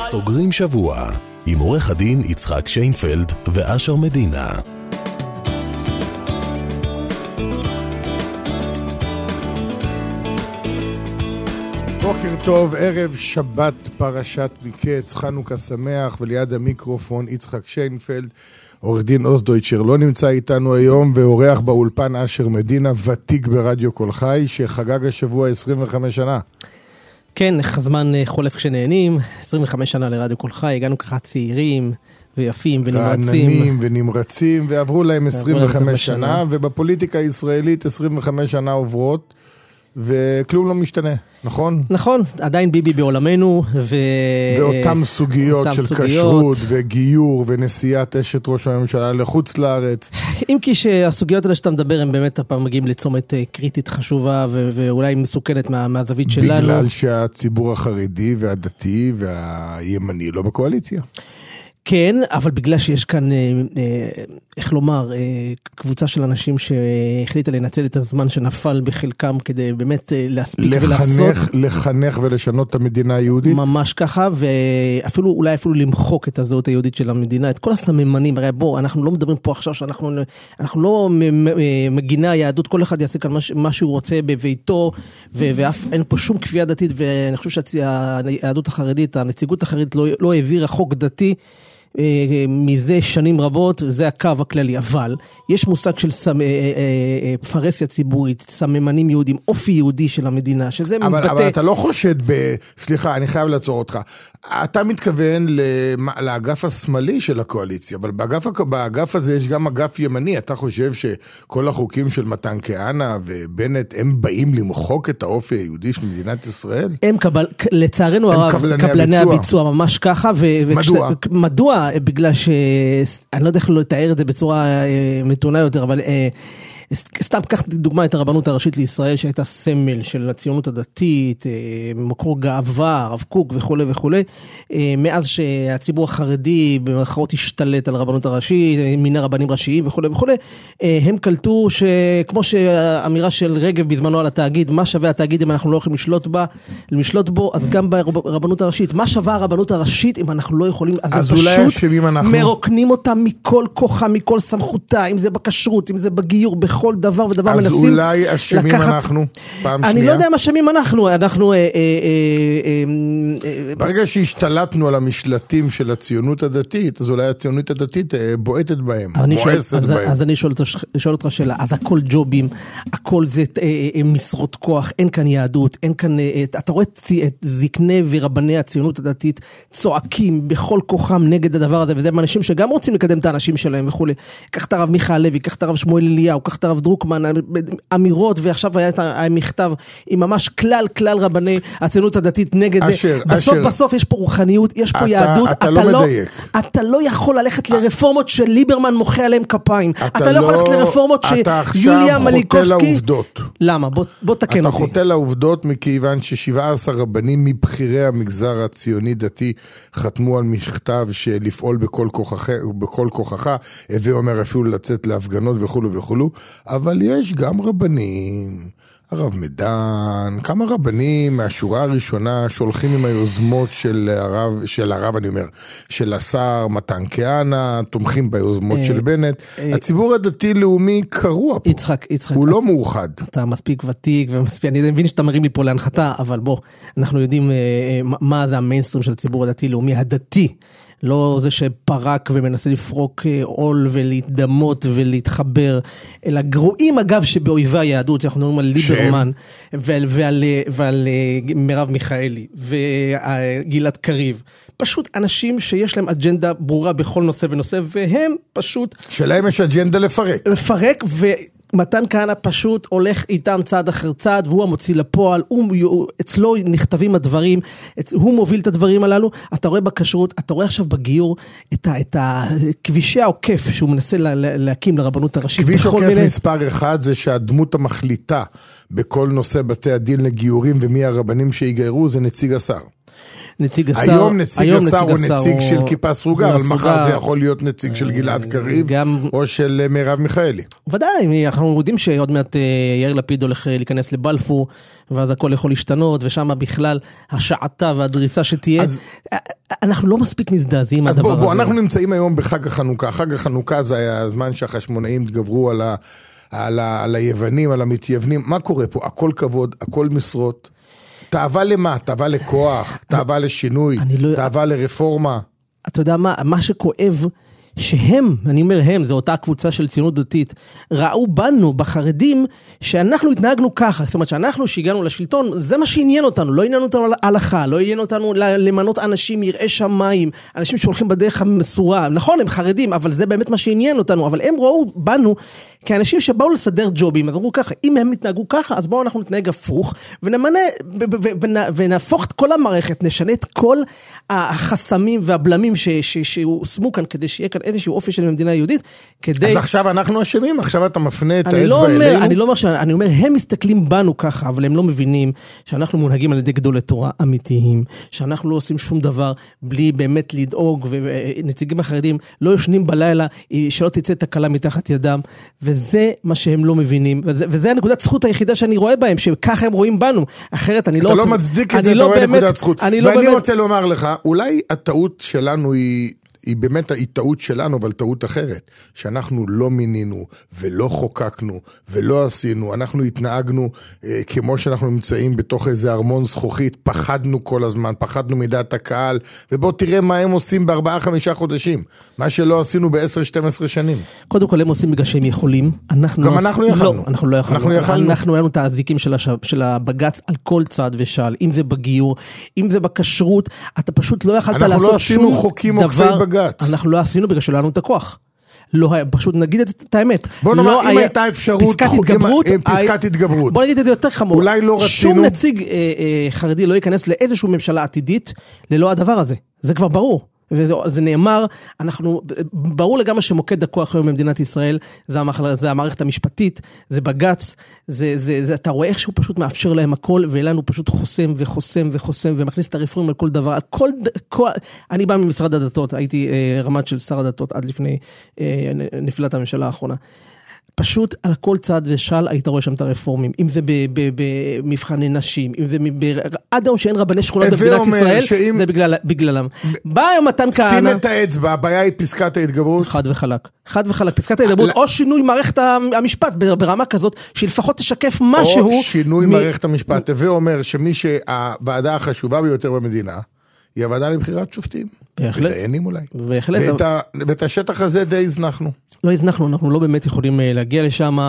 סוגרים שבוע עם עורך הדין יצחק שיינפלד ואשר מדינה. בוקר טוב, ערב שבת פרשת מקץ, חנוכה שמח, וליד המיקרופון יצחק שיינפלד. עורך דין אוסדויצ'ר לא נמצא איתנו היום, ואורח באולפן אשר מדינה, ותיק ברדיו כל חי, שחגג השבוע 25 שנה. כן, הזמן חולף כשנהנים, 25 שנה לרדיו כל חי, הגענו ככה צעירים ויפים ונמרצים. רעננים ונמרצים, ועברו להם 25 שנה, ובפוליטיקה הישראלית 25 שנה עוברות, וכלום לא משתנה, נכון? נכון, עדיין ביבי בעולמנו, ואותם סוגיות של כשרות וגיור ונסיעת אשת ראש הממשלה לחוץ לארץ. אם כי שהסוגיות האלה שאתה מדבר, הם באמת הפעם מגיעים לצומת קריטית חשובה, ואולי מסוכנת מהזווית שלנו. בגלל שהציבור החרדי והדתי והימני לא בקואליציה. כן, אבל בגלל שיש כאן, איך לומר, קבוצה של אנשים שהחליטה לנצל את הזמן שנפל בחלקם כדי באמת להספיק ולעשות. לחנך ולשנות את המדינה היהודית? ממש ככה, ואפילו, אולי אפילו למחוק את הזהות היהודית של המדינה, את כל הסממנים. הרי בוא, אנחנו לא מדברים פה עכשיו שאנחנו לא מגינה היהדות, כל אחד יעשה כאן מה שהוא רוצה בביתו, ואין פה שום כפייה דתית, ואני חושב שהיהדות החרדית, הנציגות החרדית לא העבירה חוק דתי, מזה שנים רבות, זה הקו הכללי, אבל יש מושג של פרסיה ציבורית, סממנים יהודים, אופי יהודי של המדינה, שזה מתבטא... אבל אתה לא חושד סליחה, אני חייב לעצור אותך. אתה מתכוון לאגף השמאלי של הקואליציה, אבל באגף הזה יש גם אגף ימני. אתה חושב שכל החוקים של מתן כהנא ובנט, הם באים למחוק את האופי היהודי של מדינת ישראל? לצערנו הרב, קבלני הביצוע, ממש ככה. מדוע? מדוע? בגלל שאני לא יודע איך לא לתאר את זה בצורה מתונה יותר, אבל סתם קח דוגמה את הרבנות הראשית לישראל, שהייתה סמל של הציונות הדתית, מקור גאווה, הרב קוק וכו' וכו'. מאז שהציבור החרדי במרכאות השתלט על הרבנות הראשית, מיני רבנים ראשיים וכו' וכו', הם קלטו שכמו שהאמירה של רגב בזמנו על התאגיד, מה שווה התאגיד אם אנחנו לא יכולים לשלוט בו, אז גם ברבנות הראשית. מה שווה הרבנות הראשית אם אנחנו לא יכולים, אז פשוט מרוקנים אותה מכל כוחה, מכל סמכותה, אם זה בכשרות, אם זה בגיור, בכל דבר ודבר מנסים לקחת... אז אולי אשמים אנחנו, פעם שנייה? אני לא יודע מה אשמים אנחנו, ברגע שהשתלטנו על המשלטים של הציונות הדתית, אז אולי הציונות הדתית בועטת בהם, מואסת בהם. אז אני שואל אותך שאלה, אז הכל ג'ובים, הכל זה משרות כוח, אין כאן יהדות, אין כאן, אתה רואה את זקני ורבני הציונות הדתית צועקים בכל כוחם נגד הדבר הזה, וזה אנשים שגם רוצים לקדם את האנשים שלהם וכו'. קח את הרב מיכאל לוי, קח את הרב שמואל אליהו, קח את הרב דרוקמן, אמירות, ועכשיו היה המכתב עם ממש כלל רבני הציונות הדתית נגד זה. בסוף יש פה רוחניות, יש פה יהדות. אתה לא מדייק. אתה לא יכול ללכת לרפורמות של ליברמן מוחה עליהם כפיים. אתה לא יכול ללכת לרפורמות שיוליה מליקובסקי... אתה עכשיו חוטא לעובדות. למה? בוא תקן אותי. אתה חוטא לעובדות מכיוון ש17 רבנים מבחירי המגזר הציוני דתי חתמו על מכתב שלפעול בכל כוחך, ואומר אפילו לצאת להפגנות וכו' וכו'. אבל יש גם רבנים, הרב מדן, כמה רבנים מהשורה הראשונה שהולכים עם היוזמות של הרב, אני אומר, של השר מתן כהנא, תומכים ביוזמות של בנט. הציבור הדתי-לאומי קרוע פה. יצחק, הוא לא מאוחד. אתה מספיק ותיק ומספיק, אני מבין שאתה מרים לי פה להנחתה, אבל בוא, אנחנו יודעים מה זה המיינסטרים של הציבור הדתי-לאומי, הדתי. לא זה שפרק ומנסה לפרוק עול ולהתדמות ולהתחבר, אלא גרועים אגב שבאויבי היהדות, אנחנו מדברים על ליברמן ועל מרב מיכאלי וגלעד קריב, פשוט אנשים שיש להם אג'נדה ברורה בכל נושא ונושא, והם פשוט... שלהם יש אג'נדה לפרק. מתן כהנא פשוט הולך איתם צעד אחר צעד, והוא המוציא לפועל, אצלו נכתבים הדברים, הוא מוביל את הדברים הללו. אתה רואה בכשרות, אתה רואה עכשיו בגיור, את הכבישי העוקף שהוא מנסה להקים לרבנות הראשית. כביש עוקף מספר אחד זה שהדמות המחליטה בכל נושא בתי הדין לגיורים ומי הרבנים שיגיירו זה נציג השר. נציג השר. היום נציג השר הוא נציג של כיפה סרוגה, אבל מחר זה יכול להיות נציג של גלעד קריב, או של מרב מיכאלי. ודאי, אנחנו יודעים שעוד מעט יאיר לפיד הולך להיכנס לבלפור, ואז הכל יכול להשתנות, ושם בכלל השעתה והדריסה שתהיה. אנחנו לא מספיק מזדעזעים אז הדבר הזה. בוא, אנחנו נמצאים היום בחג החנוכה. חג החנוכה זה היה הזמן שהחשמונאים התגברו על היוונים, על המתייוונים. מה קורה פה? הכל כבוד, הכל משרות. תאווה למה? תאווה לכוח, תאווה לשינוי, תאווה לרפורמה. אתה יודע מה שכואב, שהם, אני אומר הם, זו אותה קבוצה של ציונות דתית, ראו בנו, בחרדים, שאנחנו התנהגנו ככה, זאת אומרת שאנחנו שהגענו לשלטון, זה מה שעניין אותנו, לא עניין אותנו הלכה, לא עניין אותנו למנות אנשים יראי שמיים, אנשים שהולכים בדרך המסורה, נכון, הם חרדים, אבל זה באמת מה שעניין אותנו, אבל הם ראו בנו כאנשים שבאו לסדר ג'ובים, אז אמרו ככה, אם הם התנהגו ככה, אז בואו אנחנו נתנהג הפוך, ונמנה, ונהפוך את כל המערכת, נשנה את כל החסמים והבלמים שהוסמו כאן, כדי שיהיה כאן איזשהו אופי של המדינה היהודית, כדי... אז עכשיו אנחנו אשמים, עכשיו אתה מפנה את האצבע אלינו? אני לא אומר אני אומר, הם מסתכלים בנו ככה, אבל הם לא מבינים שאנחנו מונהגים על ידי גדולי תורה אמיתיים, שאנחנו לא עושים שום דבר בלי באמת לדאוג, ונציגים החרדים לא ישנים בלילה, שלא תצא תקלה מתחת ידם, וזה מה שהם לא מבינים, וזה הנקודת זכות היחידה שאני רואה בהם, שככה הם רואים בנו, אחרת אני לא... אתה לא מצדיק את זה, אתה רואה נקודת זכות. ואני רוצה לומר לך, אולי הטעות שלנו היא באמת הטעות שלנו, אבל טעות אחרת, שאנחנו לא מינינו, ולא חוקקנו, ולא עשינו, אנחנו התנהגנו כמו שאנחנו נמצאים בתוך איזה ארמון זכוכית, פחדנו כל הזמן, פחדנו מדעת הקהל, ובוא תראה מה הם עושים ב4-5 חודשים, מה שלא עשינו ב10-12 שנים. קודם כל הם עושים בגלל שהם יכולים, גם אנחנו יכלנו. לא, אנחנו לא יכלנו. אנחנו לנו את האזיקים של הבגץ על כל צד ושאל, אם זה בגיור, אם זה בכשרות, אתה פשוט לא יכלת לעשות שום דבר. אנחנו לא עשינו חוקים עוקפי בגץ. אנחנו לא עשינו בגלל שלנו את הכוח. לא, פשוט נגיד את האמת. בוא נאמר, אם הייתה אפשרות, פסקת התגברות. בוא נגיד את זה יותר חמור. אולי לא רצינו... שום נציג חרדי לא ייכנס לאיזשהו ממשלה עתידית, ללא הדבר הזה. זה כבר ברור. וזה נאמר, ברור לגמרי שמוקד הכוח היום במדינת ישראל, זה המערכת המשפטית, זה בגץ, אתה רואה איך שהוא פשוט מאפשר להם הכל, ואלינו פשוט חוסם וחוסם וחוסם, ומכניס את הרפורמים על כל דבר, אני בא ממשרד הדתות, הייתי רמ"ד של שר הדתות, עד לפני נפילת הממשלה האחרונה, פשוט על כל צד ושאל היית רואה שם את הרפורמים, אם זה במבחני נשים, אם זה עד היום שאין רבני שכונות במדינת ישראל, זה בגללם. בא היום מתן כהנא... שים את האצבע, הבעיה היא פסקת ההתגברות. חד וחלק, פסקת ההתגברות, או שינוי מערכת המשפט ברמה כזאת, שלפחות תשקף משהו... או שינוי מערכת המשפט, ואומר שמי שהוועדה החשובה ביותר במדינה, היא הוועדה לבחירת שופטים. בהחלט. דיינים אולי. בהחלט. ואת השטח הזה די הזנחנו. לא הזנחנו, אנחנו לא באמת יכולים להגיע לשם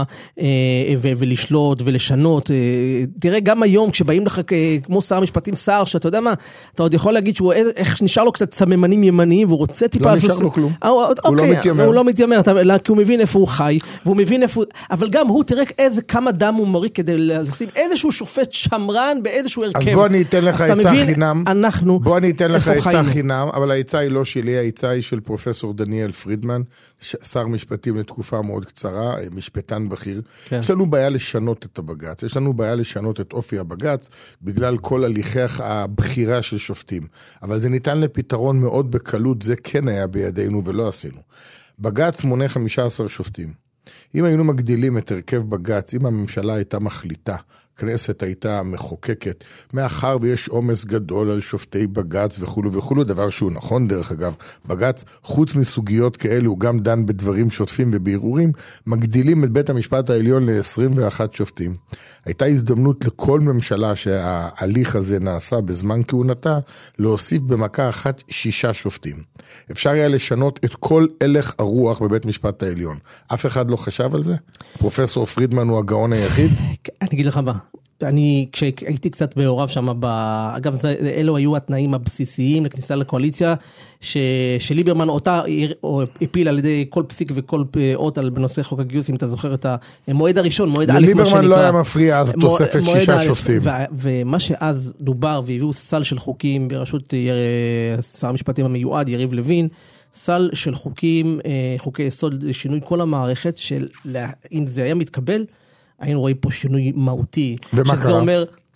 ולשלוט ולשנות. תראה, גם היום כשבאים לך כמו שר המשפטים, שר שאתה יודע מה, אתה עוד יכול להגיד שהוא איך נשאר לו קצת סממנים ימניים, והוא רוצה טיפה... לא נשאר לו כלום. הוא לא מתיימר. הוא לא מתיימר, כי הוא מבין איפה הוא חי, והוא מבין איפה... אבל גם הוא, תראה כמה דם הוא מוריד כדי לשים איזשהו שופט שמרן באיזשהו הרכב. אז בוא אני אתן לך עצה חינם. בוא אני אתן לך עצה חינם, אבל העצה היא לא שלי, העצה היא של פרופסור דניאל פרידמן, שר משפטים לתקופה מאוד קצרה, משפטן בכיר. כן. יש לנו בעיה לשנות את הבגץ, יש לנו בעיה לשנות את אופי הבגץ, בגלל כל הליכי הבחירה של שופטים. אבל זה ניתן לפתרון מאוד בקלות, זה כן היה בידינו ולא עשינו. בגץ מונה 15 שופטים. אם היינו מגדילים את הרכב בגץ, אם הממשלה הייתה מחליטה, הכנסת הייתה מחוקקת, מאחר ויש עומס גדול על שופטי בגץ וכו' וכו', דבר שהוא נכון דרך אגב, בגץ חוץ מסוגיות כאלו, הוא גם דן בדברים שוטפים ובערעורים, מגדילים את בית המשפט העליון ל-21 שופטים. הייתה הזדמנות לכל ממשלה שההליך הזה נעשה בזמן כהונתה, להוסיף במכה אחת 6 שופטים. אפשר היה לשנות את כל הלך הרוח בבית משפט העליון. אף אחד לא חשב על זה? פרופסור פרידמן הוא הגאון היחיד? אני אגיד לך מה. כשהייתי קצת מעורב שם, אגב, אלו היו התנאים הבסיסיים לכניסה לקואליציה, שליברמן אותה הפיל על ידי כל פסיק וכל אות בנושא חוק הגיוס, אם אתה זוכר את המועד הראשון, מועד א', ליברמן לא היה מפריע, אז תוספת 6 שופטים. ומה שאז דובר, והביאו סל של חוקים בראשות שר המשפטים המיועד, יריב לוין, סל של חוקים, חוקי יסוד, שינוי כל המערכת, אם זה היה מתקבל, היינו רואים פה שינוי מהותי. ומה שזה קרה? אומר,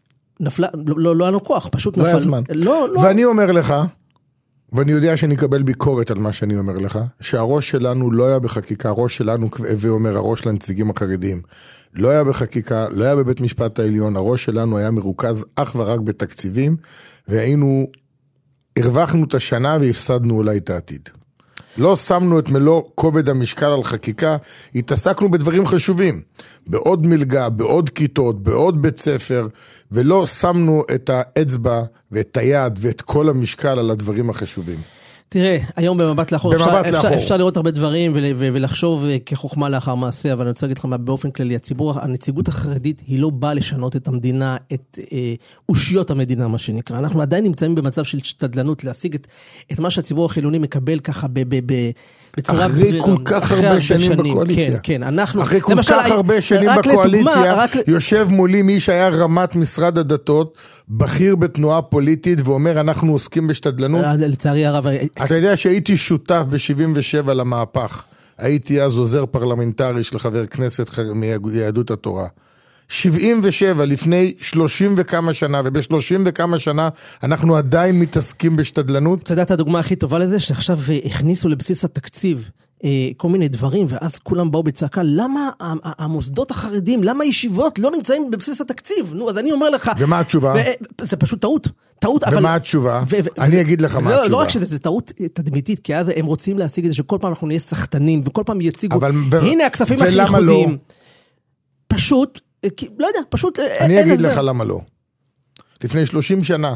נפלה, לא היה לו כוח, פשוט נפל. לא היה זמן. ואני אומר לך, ואני יודע שאני אקבל ביקורת על מה שאני אומר לך, שהראש שלנו לא היה בחקיקה, הראש שלנו, ואומר הראש לנציגים החרדיים, לא היה בחקיקה, לא היה בבית משפט העליון, הראש שלנו היה מרוכז אך ורק בתקציבים, הרווחנו את השנה והפסדנו אולי את העתיד. לא שמנו את מלוא כובד המשקל על חקיקה, התעסקנו בדברים חשובים, בעוד מלגה, בעוד כיתות, בעוד בית ספר, ולא שמנו את האצבע ואת היד ואת כל המשקל על הדברים החשובים. תראה, היום במבט לאחור, אפשר לראות הרבה דברים ולחשוב כחוכמה לאחר מעשה, אבל אני רוצה להגיד לך באופן כללי, הנציגות החרדית היא לא באה לשנות את המדינה, את אושיות המדינה, מה שנקרא. אנחנו עדיין נמצאים במצב של שתדלנות, להשיג את מה שהציבור החילוני מקבל ככה בצורה... אחרי כל כך הרבה שנים בקואליציה. כן, אנחנו... אחרי כל כך הרבה שנים בקואליציה, יושב מולי מי שהיה רמת משרד הדתות, בכיר בתנועה פוליטית, ואומר, אנחנו עוסקים בשתדלנות. לצערי הרב... אתה יודע שהייתי שותף ב-77 למהפך. הייתי אז עוזר פרלמנטרי של חבר כנסת מיהדות התורה. 77, לפני 30 וכמה שנה, וב-30 וכמה שנה, אנחנו עדיין מתעסקים בשתדלנות. אתה יודע את הדוגמה הכי טובה לזה, שעכשיו הכניסו לבסיס התקציב כל מיני דברים, ואז כולם באו בצעקה, למה המוסדות החרדים, למה הישיבות לא נמצאים בבסיס התקציב? נו, אז אני אומר לך... ומה התשובה? זה פשוט טעות. ומה התשובה? אני אגיד לך מה התשובה. לא רק שזה טעות תדמיתית, כי אז הם רוצים להשיג את זה, שכל פעם אנחנו נהיה שחתנים, וכל פעם יציגו, הנה הכספים הכי ייחודיים. פשוט, לא יודע, פשוט... אני אגיד לך למה לא. לפני 30 שנה,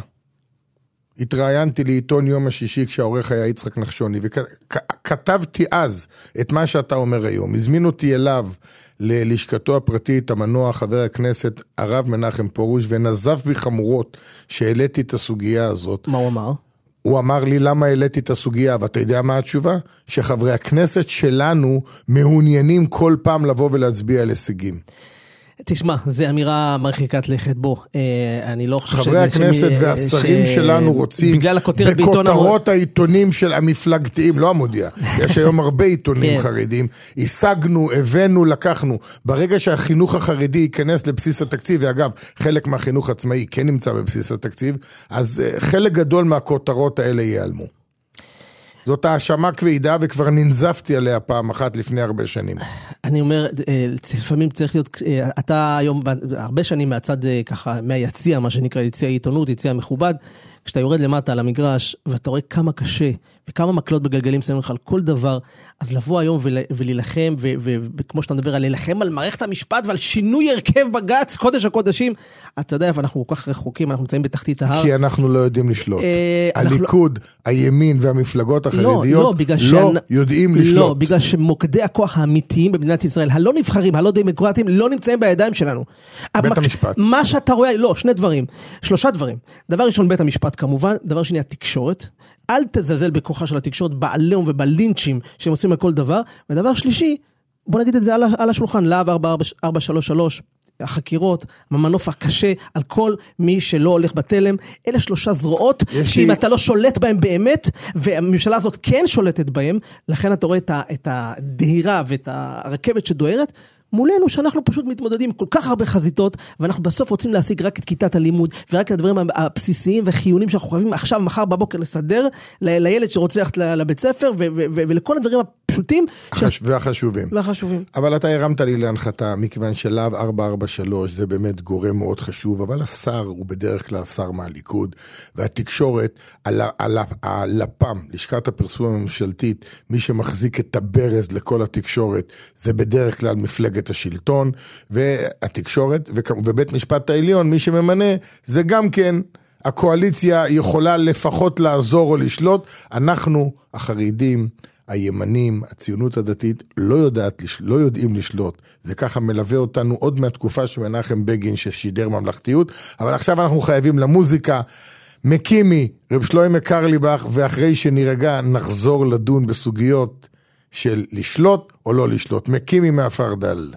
התראיינתי לעיתון יום השישי כשהעורך היה יצחק נחשוני, וכתבתי אז את מה שאתה אומר היום. הזמין אותי אליו ללשכתו הפרטית, המנוע חבר הכנסת הרב מנחם פרוש, ונזף בי חמורות שהעליתי את הסוגיה הזאת. מה הוא אמר? הוא אמר לי למה העליתי את הסוגיה, ואתה יודע מה התשובה? שחברי הכנסת שלנו מעוניינים כל פעם לבוא ולהצביע על הישגים. תשמע, זו אמירה מרחיקת לכת, בו. אני לא חושב... חברי הכנסת והשרים שלנו רוצים, בכותרות העיתונים של המפלגתיים, לא המודיע, יש היום הרבה עיתונים חרדים, השגנו, הבאנו, לקחנו. ברגע שהחינוך החרדי ייכנס לבסיס התקציב, ואגב, חלק מהחינוך עצמאי כן נמצא בבסיס התקציב, אז חלק גדול מהכותרות האלה ייעלמו. זאת האשמה כבדה, וכבר ננזפתי עליה פעם אחת לפני הרבה שנים. אני אומר, לפעמים צריך להיות, אתה היום הרבה שנים מהצד ככה, מהיציע, מה שנקרא יציע עיתונות, יציע מכובד, כשאתה יורד למטה על המגרש, ואתה רואה כמה קשה, וכמה מקלות בגלגלים שמים לך על כל דבר, אז לבוא היום ולהילחם, וכמו שאתה מדבר על להילחם על מערכת המשפט, ועל שינוי הרכב בגץ, קודש הקודשים, אתה יודע איפה אנחנו כל כך רחוקים, אנחנו נמצאים בתחתית ההר. כי אנחנו לא יודעים לשלוט. הליכוד, הימין והמפלגות החרדיות לא יודעים לשלוט. לא, בגלל שמוקדי הכוח האמיתיים במדינת ישראל, הלא נבחרים, הלא דמוקרטיים, לא נמצאים בידיים שלנו. בית המשפט. מה שאתה רואה, לא, שלושה דברים. דבר ראשון, בית המשפט כמובן, דבר שני, התקשורת. אל תזלזל בכוחה של התקשורת, בעליהם ובלינצ'ים שהם עושים לכל דבר. ודבר שלישי, בוא נגיד את זה על השולחן, להב 4433, החקירות, המנוף הקשה על כל מי שלא הולך בתלם. אלה 3 זרועות שאם אתה לא שולט בהם באמת, והממשלה הזאת כן שולטת בהם, לכן אתה רואה את הדהירה ואת הרכבת שדוהרת, מולנו שאנחנו פשוט מתמודדים כל כך הרבה חזיתות, ואנחנו בסוף רוצים להשיג רק את כיתת הלימוד, ורק את הדברים הבסיסיים וחיוניים שאנחנו חייבים עכשיו, מחר בבוקר לסדר, לילד שרוצה ללכת לבית ספר, ולכל הדברים הפשוטים. והחשובים. אבל אתה הרמת לי להנחתה, מכיוון שלהב 443 זה באמת גורם מאוד חשוב, אבל השר הוא בדרך כלל שר מהליכוד, והתקשורת, הלפ"ם, לשכת הפרסום הממשלתית, מי שמחזיק את הברז לכל התקשורת, זה בדרך כלל מפלגת השלטון, והתקשורת, ובית משפט העליון, מי שממנה, זה גם כן, הקואליציה יכולה לפחות לעזור או לשלוט, אנחנו, החרדים, הימנים, הציונות הדתית, לא יודעים לשלוט. זה ככה מלווה אותנו עוד מהתקופה של מנחם בגין ששידר ממלכתיות, אבל עכשיו אנחנו חייבים למוזיקה, מקימי, רב שלמה קרליבך, ואחרי שנרגע נחזור לדון בסוגיות של לשלוט או לא לשלוט. מקימי מהפרדל.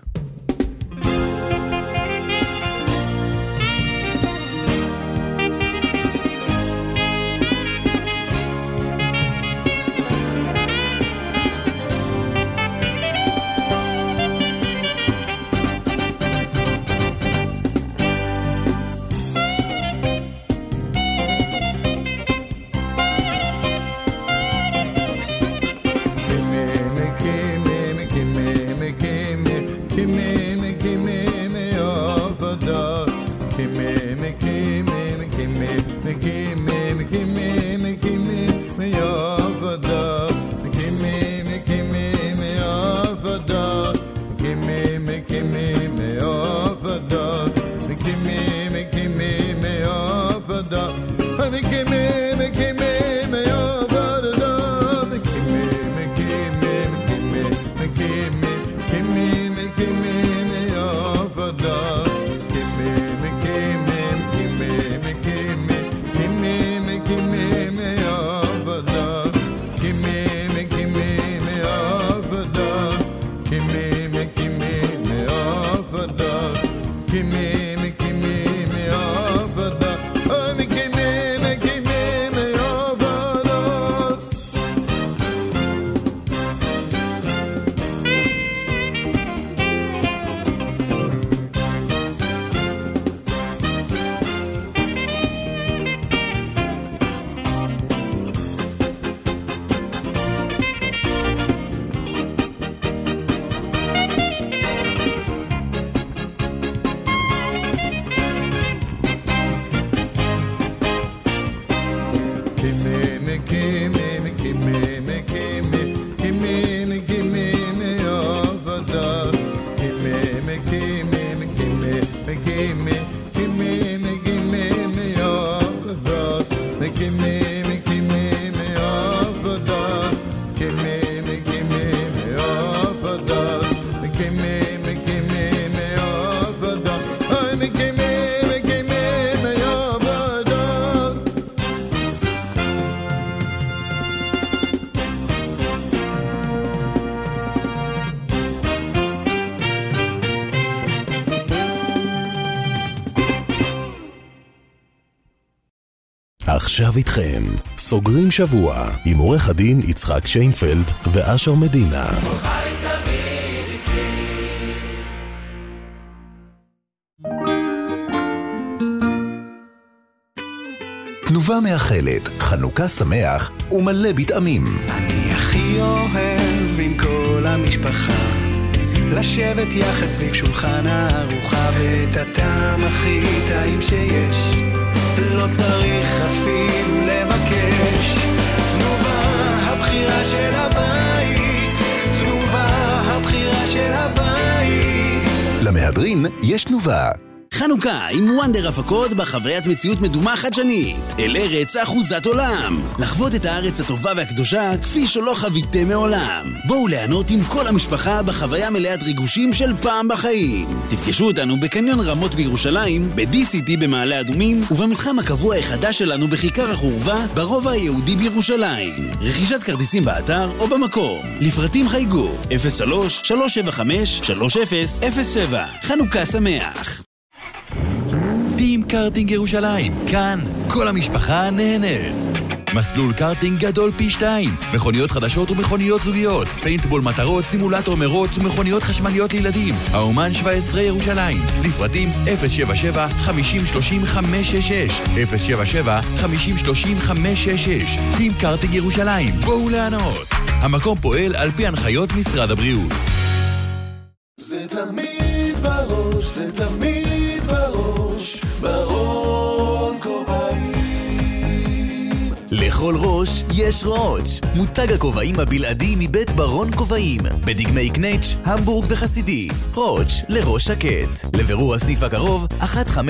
עכשיו איתכם, סוגרים שבוע עם עורך הדין יצחק שיינפלד ואשר מדינה. תנובה מאחלת, חנוכה שמח ומלא בטעמים. אני הכי אוהב עם כל המשפחה לשבת יחד סביב שולחן הארוחה ואת הטעם הכי טעים שיש לא צריך אפילו לבקש. תנובה הבחירה של הבית, תנובה הבחירה של הבית. למהדרין יש תנובה. חנוכה עם וונדר הפקות בחוויית מציאות מדומה חדשנית אל ארץ אחוזת עולם, לחוות את הארץ הטובה והקדושה כפי שלא חוויתם מעולם. בואו ליהנות עם כל המשפחה בחוויה מלאת ריגושים של פעם בחיים. תפגשו אותנו בקניון רמות בירושלים, ב-DCT במעלה אדומים ובמתחם הקבוע החדש שלנו בכיכר החורבה ברובע היהודי בירושלים. רכישת כרטיסים באתר או במקום. לפרטים חייגו 03-375-3007. חנוכה שמח. טים קארטינג ירושלים, כאן כל המשפחה נהנית. מסלול קארטינג גדול פי 2, מכוניות חדשות ומכוניות זוגיות, פיינטבול מטרות, סימולטור מרוץ ומכוניות חשמליות לילדים. האומן 17 ירושלים, לפרטים 077-5030-566, 077-5030-566. טים קארטינג ירושלים, בואו לענות. המקום פועל על פי הנחיות משרד הבריאות. זה תמיד בראש, זה תמיד בראש, ברון כובעים. לכל ראש יש ראש. מותג הכובעים הבלעדי מבית ברון כובעים, בדגמי קנץ', המבורג וחסידי. ראש לראש שקט. לבירור הסניף הקרוב 1599-578-946.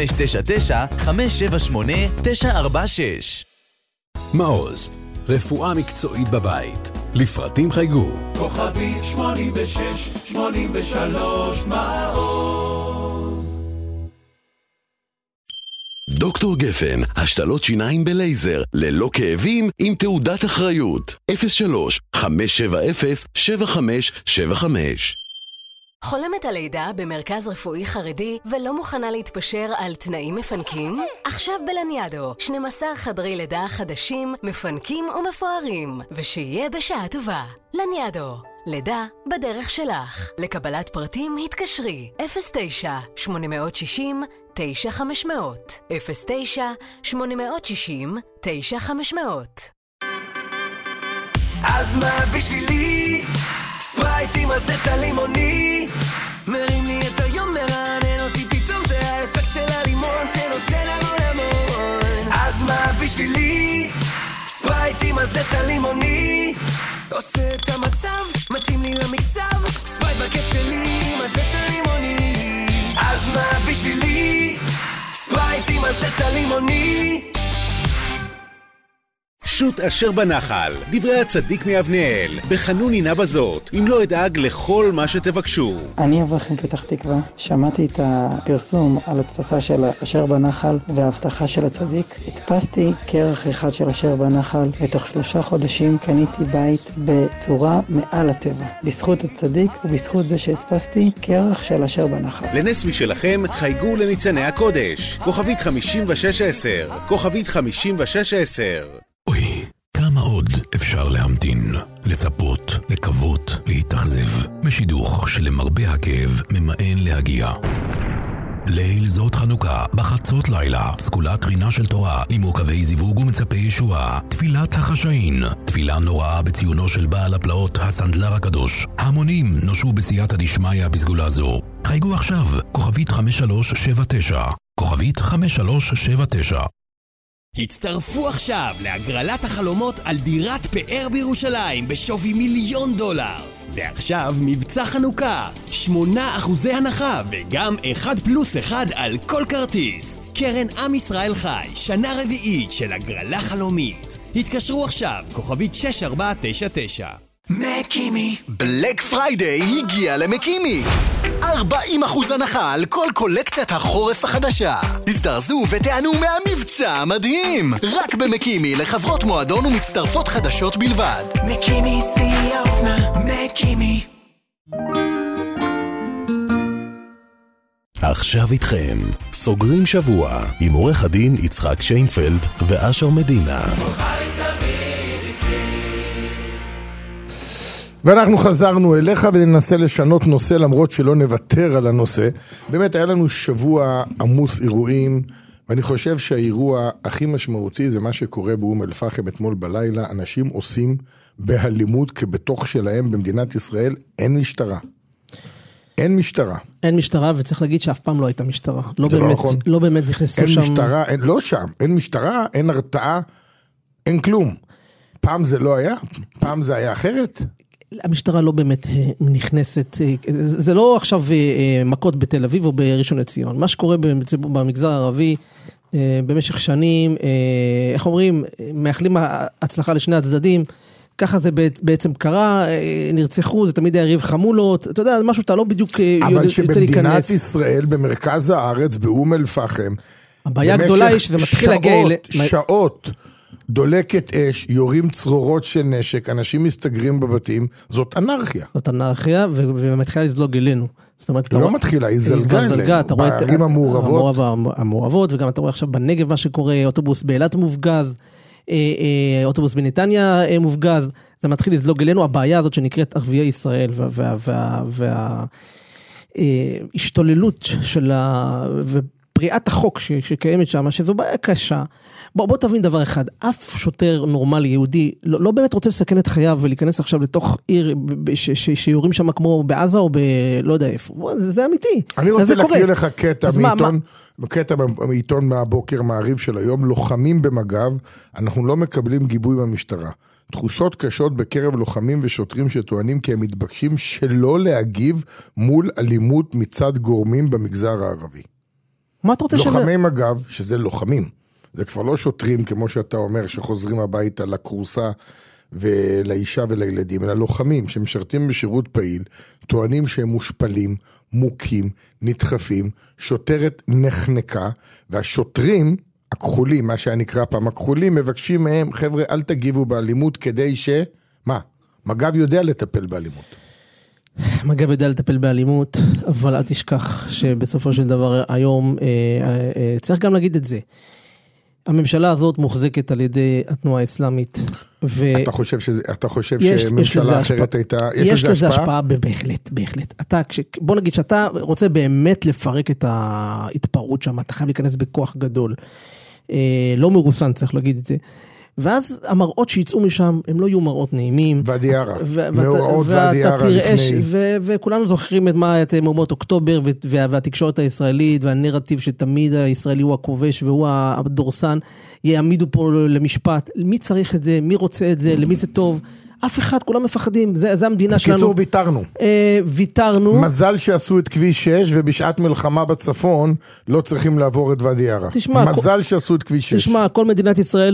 מעוז, רפואה מקצועית בבית. לפרטים חייגו כוכבית 86-83 מעוז. דוקטור גפן, השתלות שיניים בלייזר, ללא כאבים, עם תעודת אחריות. 03-570-7575. חולמת על לידה במרכז רפואי חרדי ולא מוכנה להתפשר על תנאים מפנקים? עכשיו בלניאדו, 12 חדרי לידה חדשים, מפנקים ומפוארים, ושיהיה בשעה טובה. לניאדו, לידה בדרך שלך. לקבלת פרטים התקשרי 09-860-9500 09-860-9500. אז מה בשבילי? ספרייט עם הזץ הלימוני מרים לי את היום, מרענן אותי פתאום, זה האפקט של הלימון שנותן המון המון. אז מה בשבילי? ספרייט עם הזץ הלימוני עושה את המצב, מתאים לי למקצב, ספרייט בכיף שלי עם הזץ הלימוני. אז מה בשבילי? ספרייט עם הזץ הלימוני. שוט אשר בנחל, דברי הצדיק מאבנאל, בחנוני נא בזאת, אם לא אדאג לכל מה שתבקשו. אני אברכים פתח תקווה, שמעתי את הפרסום על הדפסה של אשר בנחל וההבטחה של הצדיק. הדפסתי כרך אחד של אשר בנחל, ותוך 3 חודשים קניתי בית בצורה מעל הטבע. בזכות הצדיק ובזכות זה שהדפסתי כרך של אשר בנחל. לנס משלכם חייגו לניצני הקודש, כוכבית 5610, כוכבית 5610. אוי, כמה עוד אפשר להמתין, לצפות, לקוות, להתאכזב, משידוך שלמרבה הכאב ממאן להגיע. ליל זאת חנוכה, בחצות לילה, סקולת רינה של תורה, עם עוקבי זיווג ומצפי ישועה, תפילת החשאין, תפילה נוראה בציונו של בעל הפלאות הסנדלר הקדוש. המונים נושעו בסייעתא דשמיא בסגולה זו. חייגו עכשיו, כוכבית 5379, כוכבית 5379. הצטרפו עכשיו להגרלת החלומות על דירת פאר בירושלים בשווי $1,000,000. ועכשיו מבצע חנוכה, 8% הנחה וגם 1+1 על כל כרטיס. קרן עם ישראל חי, שנה רביעית של הגרלה חלומית. התקשרו עכשיו, כוכבית 6499. מקימי. בלק פריידיי הגיע למקימי. 40% הנחה על כל קולקציית החורף החדשה. הזדרזו ותענו מהמבצע המדהים. רק במקימי לחברות מועדון ומצטרפות חדשות בלבד. מקימי שיא האופנה, מקימי. עכשיו איתכם, סוגרים שבוע עם עורך הדין יצחק שיינפלד ואשר מדינה. ואנחנו חזרנו אליך וננסה לשנות נושא למרות שלא נוותר על הנושא. באמת היה לנו שבוע עמוס אירועים, ואני חושב שהאירוע הכי משמעותי זה מה שקורה באום אל-פחם אתמול בלילה. אנשים עושים בהלימות כבתוך שלהם במדינת ישראל אין משטרה. אין משטרה. אין משטרה, וצריך להגיד שאף פעם לא הייתה משטרה. לא באמת נכנסו שם. אין משטרה, לא שם. אין משטרה, אין הרתעה, אין כלום. פעם זה לא היה, פעם זה היה אחרת. המשטרה לא באמת נכנסת, זה לא עכשיו מכות בתל אביב או בראשון לציון. מה שקורה במגזר הערבי במשך שנים, איך אומרים, מאחלים הצלחה לשני הצדדים, ככה זה בעצם קרה, נרצחו, זה תמיד היה ריב חמולות, אתה יודע, משהו שאתה לא בדיוק יוצא להיכנס. אבל שבמדינת ישראל, במרכז הארץ, באום אל-פחם, הבעיה הגדולה היא שזה מתחיל להגיע שעות, דולקת אש, יורים צרורות של נשק, אנשים מסתגרים בבתים, זאת אנרכיה. זאת אנרכיה, ומתחילה לזלוג אלינו. היא לא מתחילה, היא זלגה אלינו, בערים המעורבות, וגם אתה רואה עכשיו בנגב מה שקורה, אוטובוס באילת מופגז, אוטובוס בנתניה מופגז, זה מתחיל לזלוג אלינו, הבעיה הזאת שנקראת ערביי ישראל, וההשתוללות של ופריעת החוק שקיימת שם, שזו בעיה קשה. בוא תבין דבר אחד, אף שוטר נורמלי יהודי לא באמת רוצה לסכן את חייו ולהיכנס עכשיו לתוך עיר שיורים שם כמו בעזה או לא יודע איפה, זה אמיתי. אני רוצה להקריא לך קטע מעיתון מהבוקר מעריב של היום, לוחמים במג"ב, אנחנו לא מקבלים גיבוי מהמשטרה. תחושות קשות בקרב לוחמים ושוטרים שטוענים כי הם מתבקשים שלא להגיב מול אלימות מצד גורמים במגזר הערבי. מה אתה רוצה לוחמי מג"ב, שזה לוחמים, זה כבר לא שוטרים, כמו שאתה אומר, שחוזרים הביתה לקורסה ולאישה ולילדים, אלא לוחמים שמשרתים בשירות פעיל, טוענים שהם מושפלים, מוכים, נדחפים, שוטרת נחנקה, והשוטרים, הכחולים, מה שנקרא פעם הכחולים, מבקשים מהם, חבר'ה, אל תגיבו באלימות כדי מג"ב יודע לטפל באלימות. מג"ב יודע לטפל באלימות, אבל אל תשכח שבסופו של דבר היום, צריך גם להגיד את זה, הממשלה הזאת מוחזקת על ידי התנועה האסלאמית. אתה חושב שממשלה אחרת הייתה, יש לזה השפעה? בהחלט. בוא נגיד שאתה רוצה באמת לפרק את ההתפרעות שם, אתה חייב להיכנס בכוח גדול. לא מרוסן, צריך להגיד את זה. ואז המראות שיצאו משם, הם לא יהיו מראות נעימים. ואדי ערה. מאורעות ואדי ערה לפני. וכולנו זוכרים את מהומות אוקטובר, והתקשורת הישראלית, והנרטיב שתמיד הישראלי הוא הכובש, והוא הדורסן, יעמידו פה למשפט. מי צריך את זה? מי רוצה את זה? למי זה טוב? אף אחד, כולם מפחדים, זה המדינה שלנו. בקיצור, ויתרנו. מזל שעשו את כביש 6, ובשעת מלחמה בצפון, לא צריכים לעבור את ואדי ערה. מזל שעשו את כביש 6. תשמע, כל מדינת ישראל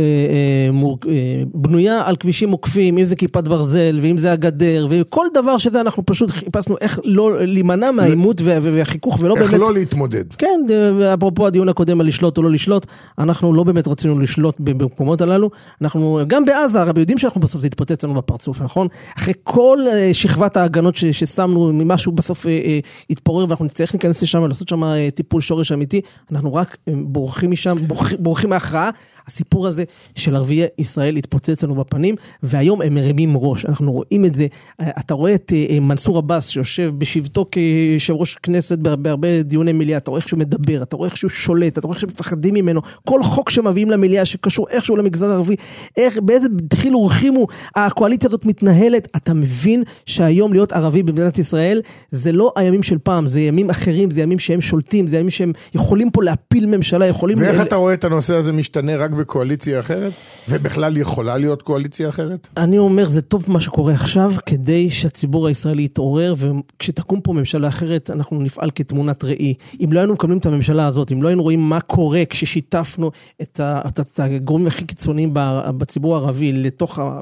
בנויה על כבישים עוקפים, אם זה כיפת ברזל, ואם זה הגדר, וכל דבר שזה אנחנו פשוט חיפשנו איך לא להימנע מהעימות והחיכוך, ולא באמת... איך לא להתמודד. כן, אפרופו הדיון הקודם על לשלוט או לא לשלוט, אנחנו לא באמת רצינו לשלוט במקומות הללו, אנחנו גם בעזה, הרי יודעים שאנחנו בסוף זה התפוצץ לנו בפרצוף, נכון? אחרי כל שכבת ההגנות ששמנו ממשהו בסוף התפורר, ואנחנו נצטרך להיכנס לשם, לעשות שם טיפול שורש אמיתי, אנחנו רק בורחים משם, בורחים מהכרעה. הסיפור הזה של ערביי ישראל התפוצץ לנו בפנים, והיום הם מרימים ראש, אנחנו רואים את זה, אתה רואה את מנסור עבאס שיושב בשבתו כיושב ראש כנסת בהרבה דיוני מליאה, אתה רואה איך שהוא מדבר, אתה רואה איך שהוא שולט, אתה רואה איך שמפחדים ממנו, כל חוק שמביאים למליאה שקשור איכשהו למגזר הערבי, באיזה דחיל ורחימו הקואליציה הזאת מתנהלת, אתה מבין שהיום להיות ערבי במדינת ישראל, זה לא הימים של פעם, זה ימים אחרים, זה ימים שהם שולטים, זה ימים שהם יכולים פה להפיל ממשלה, יכולים... ואיך אתה רואה את הנושא הזה משתנה רק בקואליציה אחרת? ובכלל יכולה להיות קואליציה אחרת? אני אומר, זה טוב מה שקורה עכשיו, כדי שהציבור הישראלי יתעורר, וכשתקום פה ממשלה אחרת, אנחנו נפעל כתמונת ראי. אם לא היינו מקבלים את הממשלה הזאת, אם לא היינו רואים מה קורה כששיתפנו את הגורמים הכי קיצוניים בציבור הערבי, לתוך ממש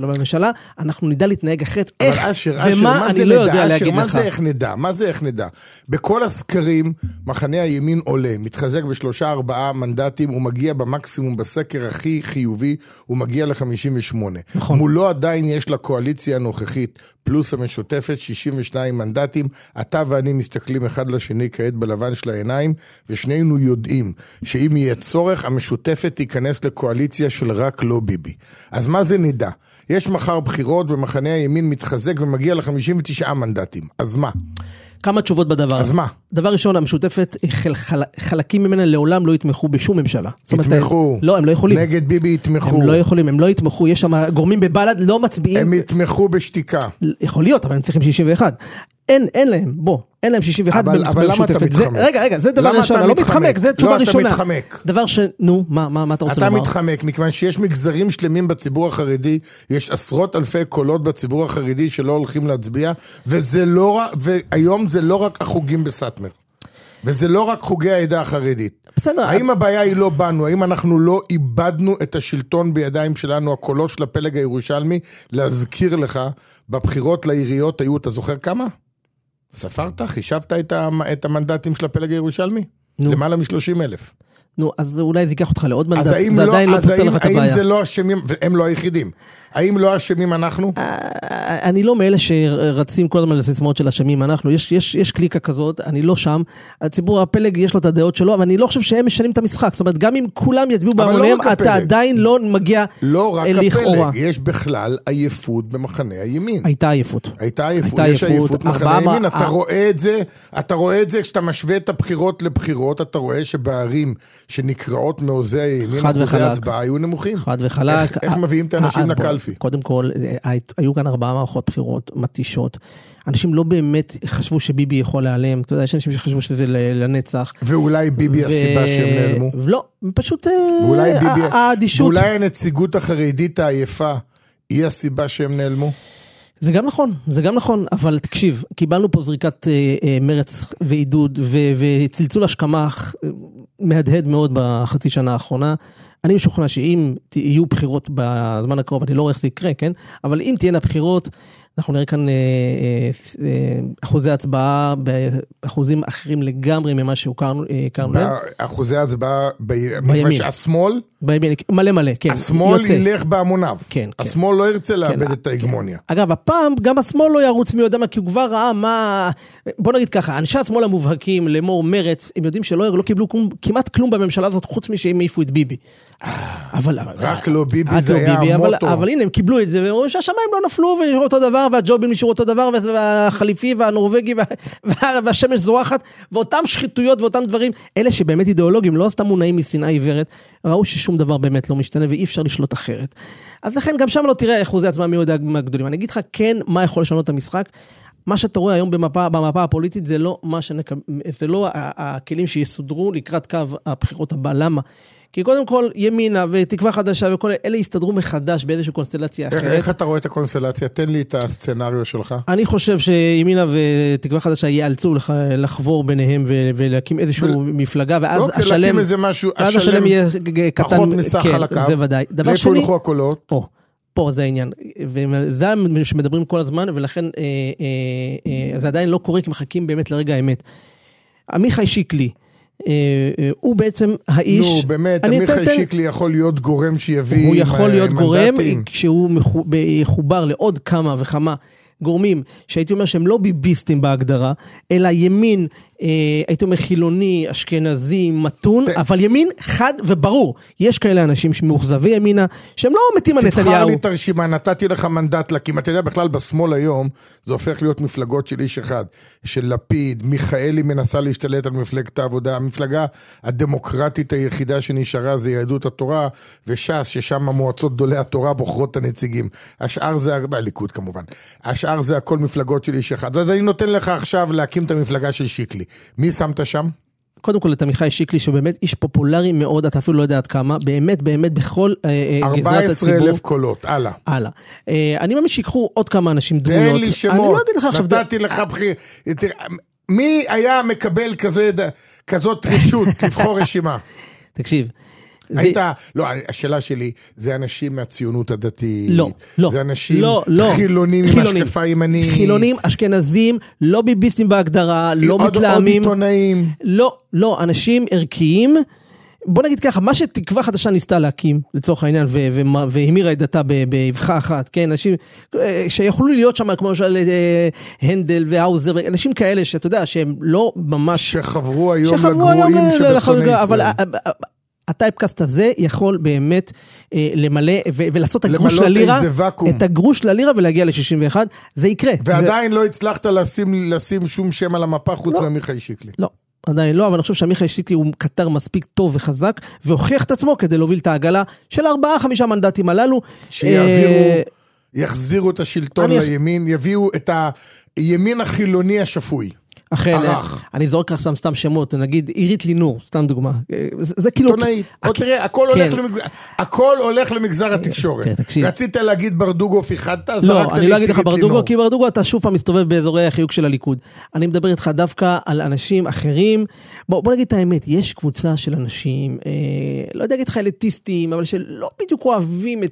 ולא בממשלה, אנחנו נדע להתנהג אחרת. אבל איך אשר, ומה אני לא יודע להגיד לך. מה זה איך נדע? מה זה איך נדע? בכל הסקרים, מחנה הימין עולה, מתחזק ב3-4 מנדטים, הוא מגיע במקסימום בסקר הכי חיובי, הוא מגיע ל-58. נכון. מולו עדיין יש לקואליציה הנוכחית, פלוס המשותפת, 62 מנדטים, אתה ואני מסתכלים אחד לשני כעת בלבן של העיניים, ושנינו יודעים שאם יהיה צורך, המשותפת תיכנס לקואליציה של רק לא ביבי. אז מה זה נדע? יש מחר בחירות ומחנה הימין מתחזק ומגיע ל-59 מנדטים. אז מה? כמה תשובות בדבר. אז מה? דבר ראשון, המשותפת, חלקים ממנה לעולם לא יתמכו בשום ממשלה. יתמכו. לא, הם לא יכולים. נגד ביבי יתמכו. הם לא יכולים, הם לא יתמכו. יש שם גורמים בבל"ד, לא מצביעים. הם יתמכו בשתיקה. יכול להיות, אבל הם צריכים 61. אין להם, בוא. אין להם 61 במשותפת. אבל למה אתה מתחמק? רגע, זה דבר ראשון, לא מתחמק, זה תשובה ראשונה. לא, אתה מתחמק. דבר נו, מה אתה רוצה לומר? אתה מתחמק, מכיוון שיש מגזרים שלמים בציבור החרדי, יש עשרות אלפי קולות בציבור החרדי שלא הולכים להצביע, והיום זה לא רק החוגים בסטמר. וזה לא רק חוגי העדה החרדית. בסדר. האם הבעיה היא לא בנו? האם אנחנו לא איבדנו את השלטון בידיים שלנו, הקולות של הפלג הירושלמי? להזכיר לך, בבחירות לעיריות היו, אתה זוכר כמה? ספרת? חישבת את המנדטים של הפלג הירושלמי? למעלה מ-30,000. נו, אז אולי זה ייקח אותך לעוד מנדט, זה עדיין לא פותר לך את הבעיה. האם זה לא אשמים, והם לא היחידים, האם לא אשמים אנחנו? אני לא מאלה שרצים כל הזמן לסיסמאות של אשמים אנחנו, יש קליקה כזאת, אני לא שם, הציבור הפלג יש לו את הדעות שלו, אבל אני לא חושב שהם משנים את המשחק, זאת אומרת, גם אם כולם יצביעו בהמוניהם, אתה עדיין לא מגיע לכאורה. לא רק הפלג, יש בכלל עייפות במחנה הימין. הייתה עייפות. יש עייפות במחנה הימין, אתה רואה את זה, כשאתה משווה את הבחירות לבחירות, אתה רואה שבערים שנקראות מעוזי הימין, אחוזי ההצבעה היו נמוכים. חד וחלק. איך מביאים את האנשים לקלפי? קודם כל, היו כאן 4 מערכות בחירות מתישות. אנשים לא באמת חשבו שביבי יכול להיעלם. אתה יודע, יש אנשים שחשבו שזה לנצח. ואולי ביבי הסיבה שהם נעלמו? לא, פשוט האדישות. ואולי הנציגות החרדית העייפה היא הסיבה שהם נעלמו? זה גם נכון, אבל תקשיב, קיבלנו פה זריקת מרץ ועידוד וצלצול השכמה מהדהד מאוד בחצי שנה האחרונה. אני משוכנע שאם יהיו בחירות בזמן הקרוב, אני לא רואה איך זה יקרה, כן? אבל אם תהיינה בחירות, אנחנו נראה כאן אחוזי הצבעה באחוזים אחרים לגמרי ממה שהוכרנו להם. אחוזי הצבעה בימין. השמאל? מלא, כן. השמאל ילך בהמוניו. כן. השמאל לא ירצה לאבד את ההגמוניה. אגב, הפעם גם השמאל לא ירוץ מי יודע מה, כי הוא כבר ראה מה... בוא נגיד ככה, אנשי השמאל המובהקים, לאמור מרץ, הם יודעים שלא קיבלו כמעט כלום בממשלה הזאת, חוץ משהם העיפו את ביבי. רק לא ביבי זה היה המוטו. אבל הנה, הם קיבלו את זה, ואומרים שהשמיים לא נפלו, ונשארו אותו דבר, והג'ובים נשארו אותו דבר, והחליפי והנורווגי, והשמש זורחת, ואותם שחיתויות ואותם דברים, אלה שבאמת אידיאולוגים, לא סתם מונעים משנאה עיוורת, ראו ששום דבר באמת לא משתנה, ואי אפשר לשלוט אחרת. אז לכן, גם שם לא תראה אחוזי הצבעה מי יודע מהגדולים. אני אגיד לך, כן, מה יכול לשנות את המשחק? מה שאתה רואה היום במפה הפוליטית, זה לא הכלים שיסודרו לקראת קו הבחירות הבא. למה? כי קודם כל, ימינה ותקווה חדשה וכל אלה יסתדרו מחדש באיזושהי קונסטלציה אחרת. איך אתה רואה את הקונסטלציה? תן לי את הסצנריו שלך. אני חושב שימינה ותקווה חדשה ייאלצו לחבור ביניהם ולהקים איזשהו מפלגה, ואז השלם יהיה קטן. פחות מסך על הקו. זה ודאי. לאיפה הולכו הקולות? פה זה העניין. וזה שמדברים כל הזמן, ולכן זה עדיין לא קורה, כי מחכים באמת לרגע האמת. עמיחי שיקלי, הוא בעצם האיש... נו, באמת, עמיחי שיקלי יכול להיות גורם שיביא... הוא יכול להיות גורם כשהוא מחובר לעוד כמה וכמה גורמים, שהייתי אומר שהם לא ביביסטים בהגדרה, אלא ימין, הייתי אומר חילוני, אשכנזי, מתון, אבל ימין חד וברור. יש כאלה אנשים שמאוכזבי ימינה, שהם לא מתים על נתניהו. תבחר לי את הרשימה, נתתי לך מנדט להקים. אתה יודע, בכלל בשמאל היום, זה הופך להיות מפלגות של איש אחד, של לפיד, מיכאלי מנסה להשתלט על מפלגת העבודה, המפלגה הדמוקרטית היחידה שנשארה זה יהדות התורה, וש"ס, ששם המועצות גדולי התורה בוחרות את הנציגים. השאר זה, הליכוד כמובן. השאר זה הכל מפלגות של איש אחד. אז אני נותן לך עכשיו להקים את המפלגה של שיקלי. מי שמת שם? קודם כל את עמיחי שיקלי, שבאמת איש פופולרי מאוד, אתה אפילו לא יודע עד כמה, באמת בכל גזרת הציבור. 14,000 קולות, הלאה. אני מאמין שיקחו עוד כמה אנשים דמויות. תן לי שמות, נתתי לך בחיר. מי היה מקבל כזאת רשות, לבחור רשימה? תקשיב. לא, השאלה שלי, זה אנשים מהציונות הדתית. לא. זה אנשים חילונים עם השקפה ימנית. חילונים, אשכנזים, לא ביביסטים בהגדרה, לא מתלהמים. עוד עיתונאים. לא, אנשים ערכיים. בוא נגיד ככה, מה שתקווה חדשה ניסתה להקים, לצורך העניין, והמירה את דתה באבחה אחת, כן, אנשים שיכולו להיות שם, כמו למשל הנדל והאוזר, אנשים כאלה שאתה יודע, שהם לא ממש... שחברו היום לגרועים שבשונאי ישראל. אבל הטייפקאסט הזה יכול באמת למלא, ולעשות הגרוש ללירה, את הגרוש ללירה ולהגיע ל-61, זה יקרה. ועדיין לא הצלחת לשים שום שם על המפה חוץ מעמיחי שיקלי. לא. עדיין לא, אבל אני חושב שעמיחי שיקלי הוא קטר מספיק טוב וחזק, והוכיח את עצמו כדי להוביל את העגלה של 4-5 מנדטים הללו. יחזירו את השלטון לימין, יביאו את הימין החילוני השפוי. אכן, אני זורק לך סתם שמות, נגיד עירית לינור, סתם דוגמה. זה כאילו... עיתונאית. תראה, הכל הולך למגזר התקשורת. רצית להגיד ברדוגו פיחדת, לא, אני לא אגיד לך ברדוגו, כי ברדוגו אתה שוב פעם מסתובב באזורי החיוק של הליכוד. אני מדבר איתך דווקא על אנשים אחרים. בוא נגיד את האמת, יש קבוצה של אנשים, לא יודע להגיד לך אליטיסטים, אבל שלא בדיוק אוהבים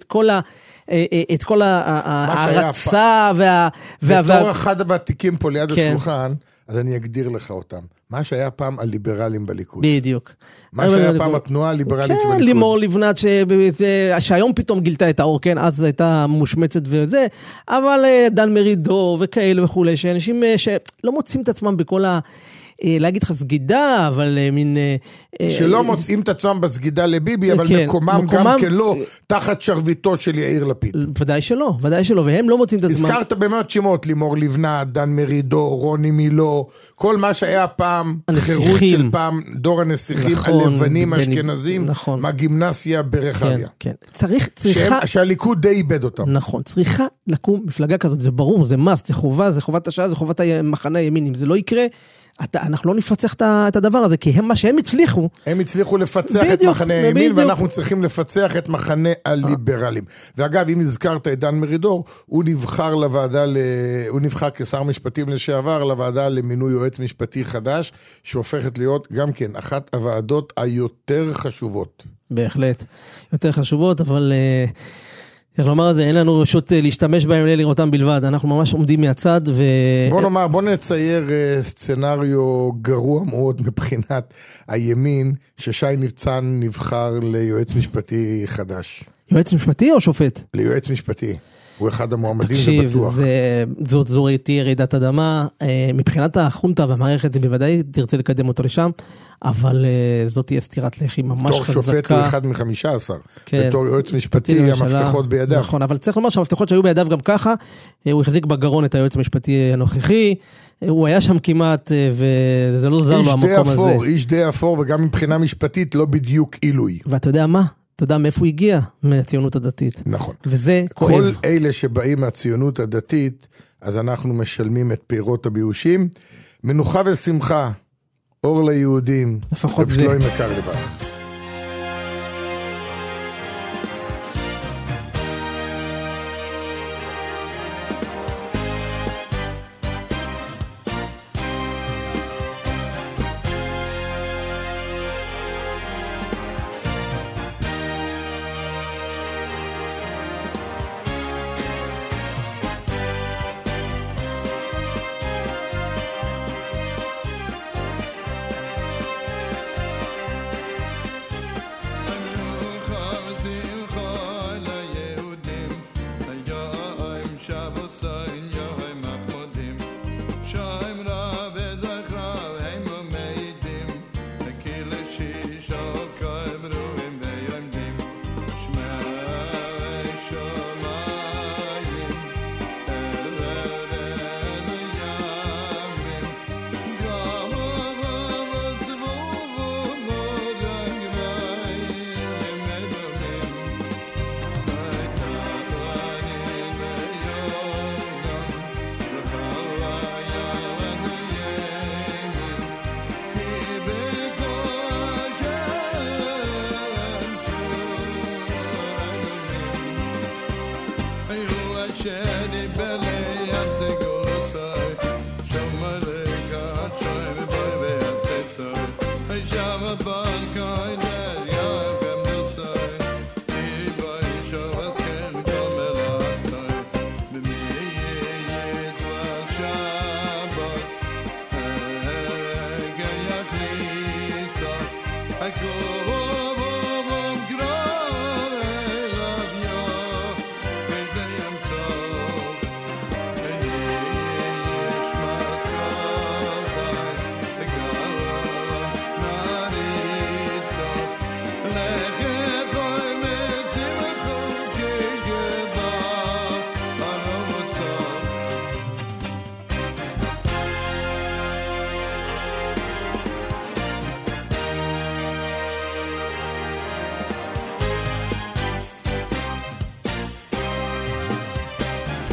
את כל ההרצה בתור אחד הוותיקים פה ליד השולחן, אז אני אגדיר לך אותם. מה שהיה פעם הליברלים בליכוד. בדיוק. מה שהיה פעם התנועה הליברלית שבליכוד. כן, לימור לבנת, שהיום פתאום גילתה את האור, כן, אז הייתה מושמצת וזה, אבל דן מרידור וכאלה וכו', שאנשים שלא מוצאים את עצמם בכל להגיד לך סגידה, אבל מין... שלא מוצאים את עצמם בסגידה לביבי, אבל מקומם גם כלא, תחת שרביטו של יאיר לפיד. ודאי שלא, והם לא מוצאים את עצמם. הזכרת במאות שמות, לימור לבנת, דן מרידור, רוני מילו, כל מה שהיה פעם, חירות של פעם, דור הנסיכים, הלבנים, האשכנזים, מהגימנסיה ברחביה. שהליכוד די איבד אותם. נכון, צריכה לקום מפלגה כזאת, זה ברור, זה מס, זה חובה, זה חובת השעה, זה חובת המחנה הימין, אם זה לא יקרה, אנחנו לא נפצח את הדבר הזה, כי מה שהם הצליחו... הם הצליחו לפצח את מחנה הימין, ואנחנו צריכים לפצח את מחנה הליברלים. ואגב, אם הזכרת את דן מרידור, הוא נבחר כשר משפטים לשעבר, לוועדה למינוי יועץ משפטי חדש, שהופכת להיות גם כן אחת הוועדות היותר חשובות. בהחלט, יותר חשובות, אבל... איך לומר את זה, אין לנו רשות להשתמש בהם לראותם בלבד, אנחנו ממש עומדים מהצד בוא נצייר סצנריו גרוע מאוד מבחינת הימין, ששי ניצן נבחר ליועץ משפטי חדש. יועץ משפטי או שופט? ליועץ משפטי. הוא אחד המועמדים, זה בטוח. זו תהיה רעידת אדמה, מבחינת החונטה והמערכת, זה בוודאי תרצה לקדם אותו לשם, אבל זאת תהיה סתירת לחי ממש חזקה. בתור שופט הוא אחד מ-15, בתור יועץ משפטי, המפתחות בידיו. נכון, אבל צריך לומר שהמפתחות שהיו בידיו גם ככה, הוא החזיק בגרון את היועץ המשפטי הנוכחי, הוא היה שם כמעט, וזה לא זר לו המקום הזה. איש די אפור, וגם מבחינה משפטית לא בדיוק עילוי. ואתה יודע מה? אתה יודע מאיפה הוא הגיע? מהציונות הדתית. נכון. וזה כואב. כל אלה שבאים מהציונות הדתית, אז אנחנו משלמים את פירות הביושים. מנוחה ושמחה, אור ליהודים, לפחות זה. ושלוי מקר לבד.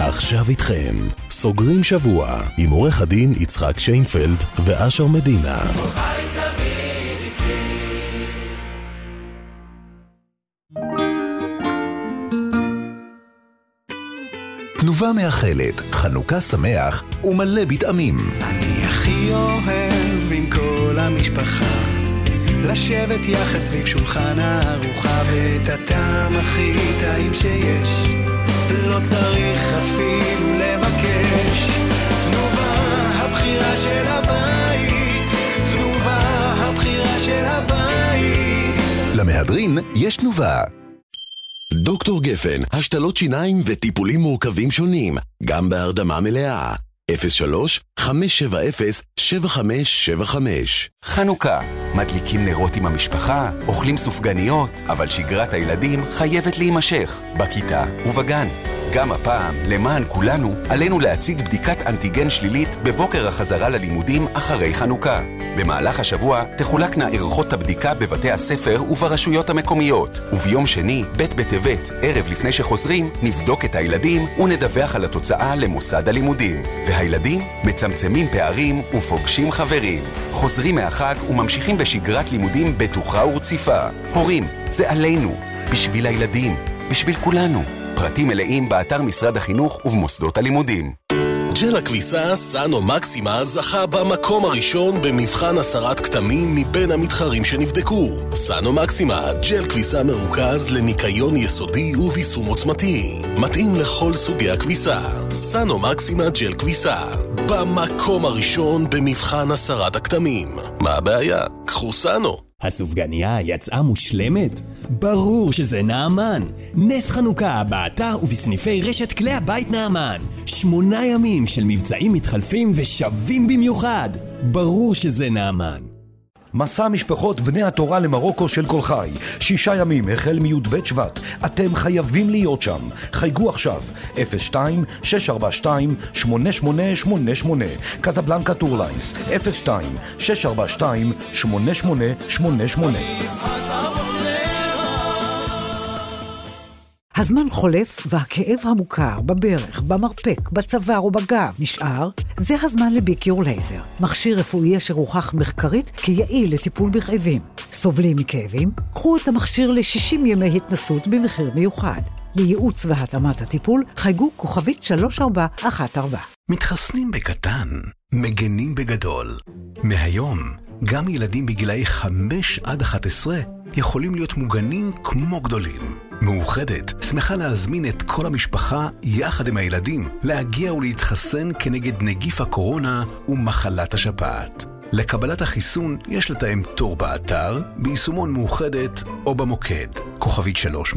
עכשיו איתכם, סוגרים שבוע עם עורך הדין יצחק שיינפלד ואשר מדינה. תנובה מאחלת, חנוכה שמח ומלא בטעמים. אני הכי אוהב עם כל המשפחה לשבת יחד סביב שולחן הארוחה ואת הטעם הכי טעים שיש לא צריך אפילו לבקש. תנובה הבחירה של הבית, תנובה הבחירה של הבית. למהדרין יש תנובה. דוקטור גפן, השתלות שיניים וטיפולים מורכבים שונים, גם בהרדמה מלאה. 03-570-7575. חנוכה, מדליקים נרות עם המשפחה, אוכלים סופגניות, אבל שגרת הילדים חייבת להימשך, בכיתה ובגן. גם הפעם, למען כולנו, עלינו להציג בדיקת אנטיגן שלילית בבוקר החזרה ללימודים אחרי חנוכה. במהלך השבוע תחולקנה ערכות הבדיקה בבתי הספר וברשויות המקומיות, וביום שני, ב' בטבת, ערב לפני שחוזרים, נבדוק את הילדים ונדווח על התוצאה למוסד הלימודים. והילדים מצמצמים פערים ופוגשים חברים. חוזרים מהחג וממשיכים בשגרת לימודים בטוחה ורציפה. הורים, זה עלינו, בשביל הילדים, בשביל כולנו. פרטים מלאים באתר משרד החינוך ובמוסדות הלימודים. ג'ל הכביסה סאנו מקסימה זכה במקום הראשון במבחן הסרת כתמים מבין המתחרים שנבדקו. סאנו מקסימה, ג'ל כביסה מרוכז לניקיון יסודי וביסום עוצמתי. מתאים לכל סוגי הכביסה. סאנו מקסימה ג'ל כביסה, במקום הראשון במבחן הסרת הכתמים. מה הבעיה? קחו סאנו. הסופגניה יצאה מושלמת? ברור שזה נעמן. נס חנוכה באתר ובסניפי רשת כלי הבית נעמן. 8 ימים של מבצעים מתחלפים ושווים במיוחד. ברור שזה נעמן. מסע משפחות בני התורה למרוקו של כל חי, 6 ימים החל מי"ב שבט. אתם חייבים להיות שם. חייגו עכשיו 02-642-8888 קזבלנקה טורליינס 02-642-8888. הזמן חולף והכאב המוכר בברך, במרפק, בצוואר או בגב נשאר. זה הזמן לביקיור לייזר, מכשיר רפואי אשר הוכח מחקרית כיעיל לטיפול בכאבים. סובלים מכאבים? קחו את המכשיר ל60 ימי התנסות במחיר מיוחד. לייעוץ והתאמת הטיפול חייגו כוכבית 3414. מתחסנים בקטן, מגנים בגדול. מהיום, גם ילדים בגילאי 5 עד 11 יכולים להיות מוגנים כמו גדולים. מאוחדת שמחה להזמין את כל המשפחה יחד עם הילדים להגיע ולהתחסן כנגד נגיף הקורונה ומחלת השפעת. לקבלת החיסון יש לתאם תור באתר, ביישומון מאוחדת או במוקד. כוכבית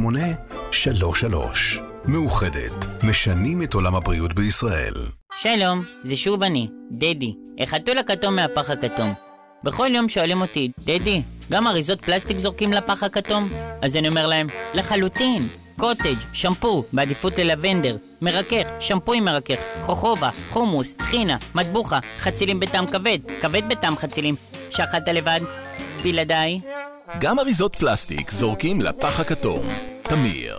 3833. מאוחדת, משנים את עולם הבריאות בישראל. שלום, זה שוב אני, דדי, החתול הכתום מהפח הכתום. בכל יום שואלים אותי, דדי, גם אריזות פלסטיק זורקים לפח הכתום? אז אני אומר להם, לחלוטין. קוטג', שמפו, בעדיפות ללבנדר, מרכך, שמפו עם מרכך, חוכובה, חומוס, חינה, מטבוחה, חצילים בטעם כבד, כבד בטעם חצילים. שחטת לבד? בלעדיי? גם אריזות פלסטיק זורקים לפח הכתום. תמיר.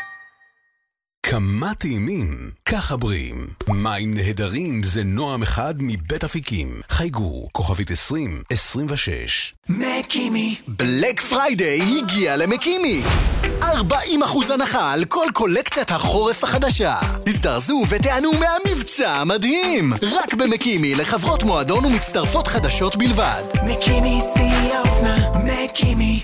כמה טעימים, ככה בריאים. מים נהדרים זה נועם אחד מבית אפיקים. חייגו, כוכבית 2026. מקימי. בלק פריידיי הגיע למקימי. 40% הנחה על כל קולקציית החורף החדשה. הזדרזו ותענו מהמבצע המדהים. רק במקימי לחברות מועדון ומצטרפות חדשות בלבד. מקימי שיא האופנה, מקימי.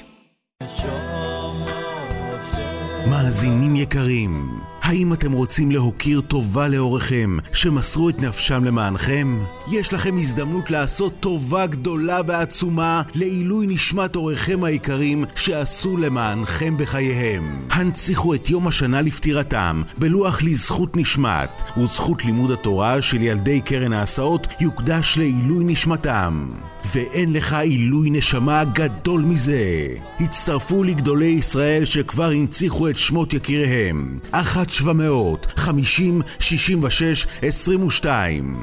מאזינים יקרים, האם אתם רוצים להוקיר טובה להוריכם שמסרו את נפשם למענכם? יש לכם הזדמנות לעשות טובה גדולה ועצומה לעילוי נשמת הוריכם היקרים שעשו למענכם בחייהם. הנציחו את יום השנה לפטירתם בלוח לזכות נשמת, וזכות לימוד התורה של ילדי קרן ההסעות יוקדש לעילוי נשמתם. ואין לך עילוי נשמה גדול מזה. הצטרפו לגדולי ישראל שכבר הנציחו את שמות יקיריהם. 1-750-66-22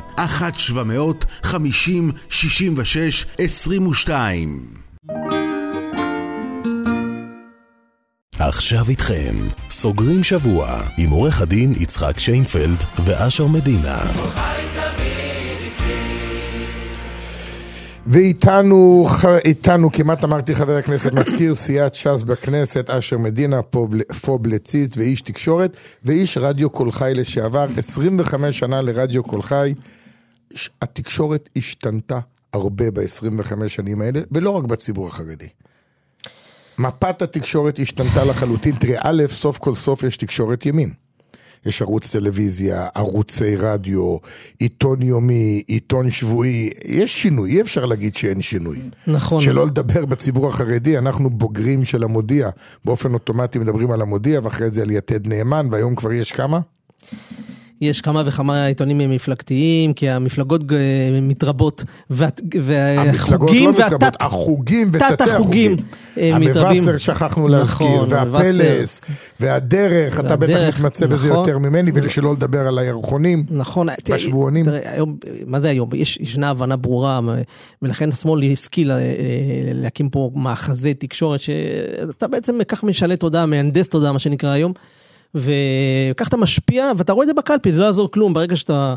1-750-66-22. עכשיו איתכם, סוגרים שבוע עם עורך הדין יצחק שיינפלד ואשר מדינה. ואיתנו, כמעט אמרתי חבר הכנסת, מזכיר סיעת ש"ס בכנסת, אשר מדינה, פובלציסט ואיש תקשורת, ואיש רדיו קול חי לשעבר, 25 שנה לרדיו קול חי. התקשורת השתנתה הרבה ב-25 שנים האלה, ולא רק בציבור החרדי. מפת התקשורת השתנתה לחלוטין. תראה, א', סוף כל סוף יש תקשורת ימין. יש ערוץ טלוויזיה, ערוצי רדיו, עיתון יומי, עיתון שבועי. יש שינוי, אי אפשר להגיד שאין שינוי. נכון. שלא לדבר בציבור החרדי, אנחנו בוגרים של המודיע. באופן אוטומטי מדברים על המודיע, ואחרי זה על יתד נאמן, והיום כבר יש כמה? יש כמה וכמה עיתונים מפלגתיים, כי המפלגות מתרבות, והחוגים החוגים ותתי החוגים. המבשר שכחנו להזכיר, והפלס, והדרך, אתה בטח מתמצא בזה יותר ממני, ולשלא לדבר על הירחונים, בשבועונים. מה זה היום? ישנה הבנה ברורה, ולכן השמאל השכיל להקים פה מאחזי תקשורת, שאתה בעצם כך משלט תודעה, מהנדס תודעה, מה שנקרא היום, וכך אתה משפיע, ואתה רואה את זה בקלפי, זה לא יעזור כלום, ברגע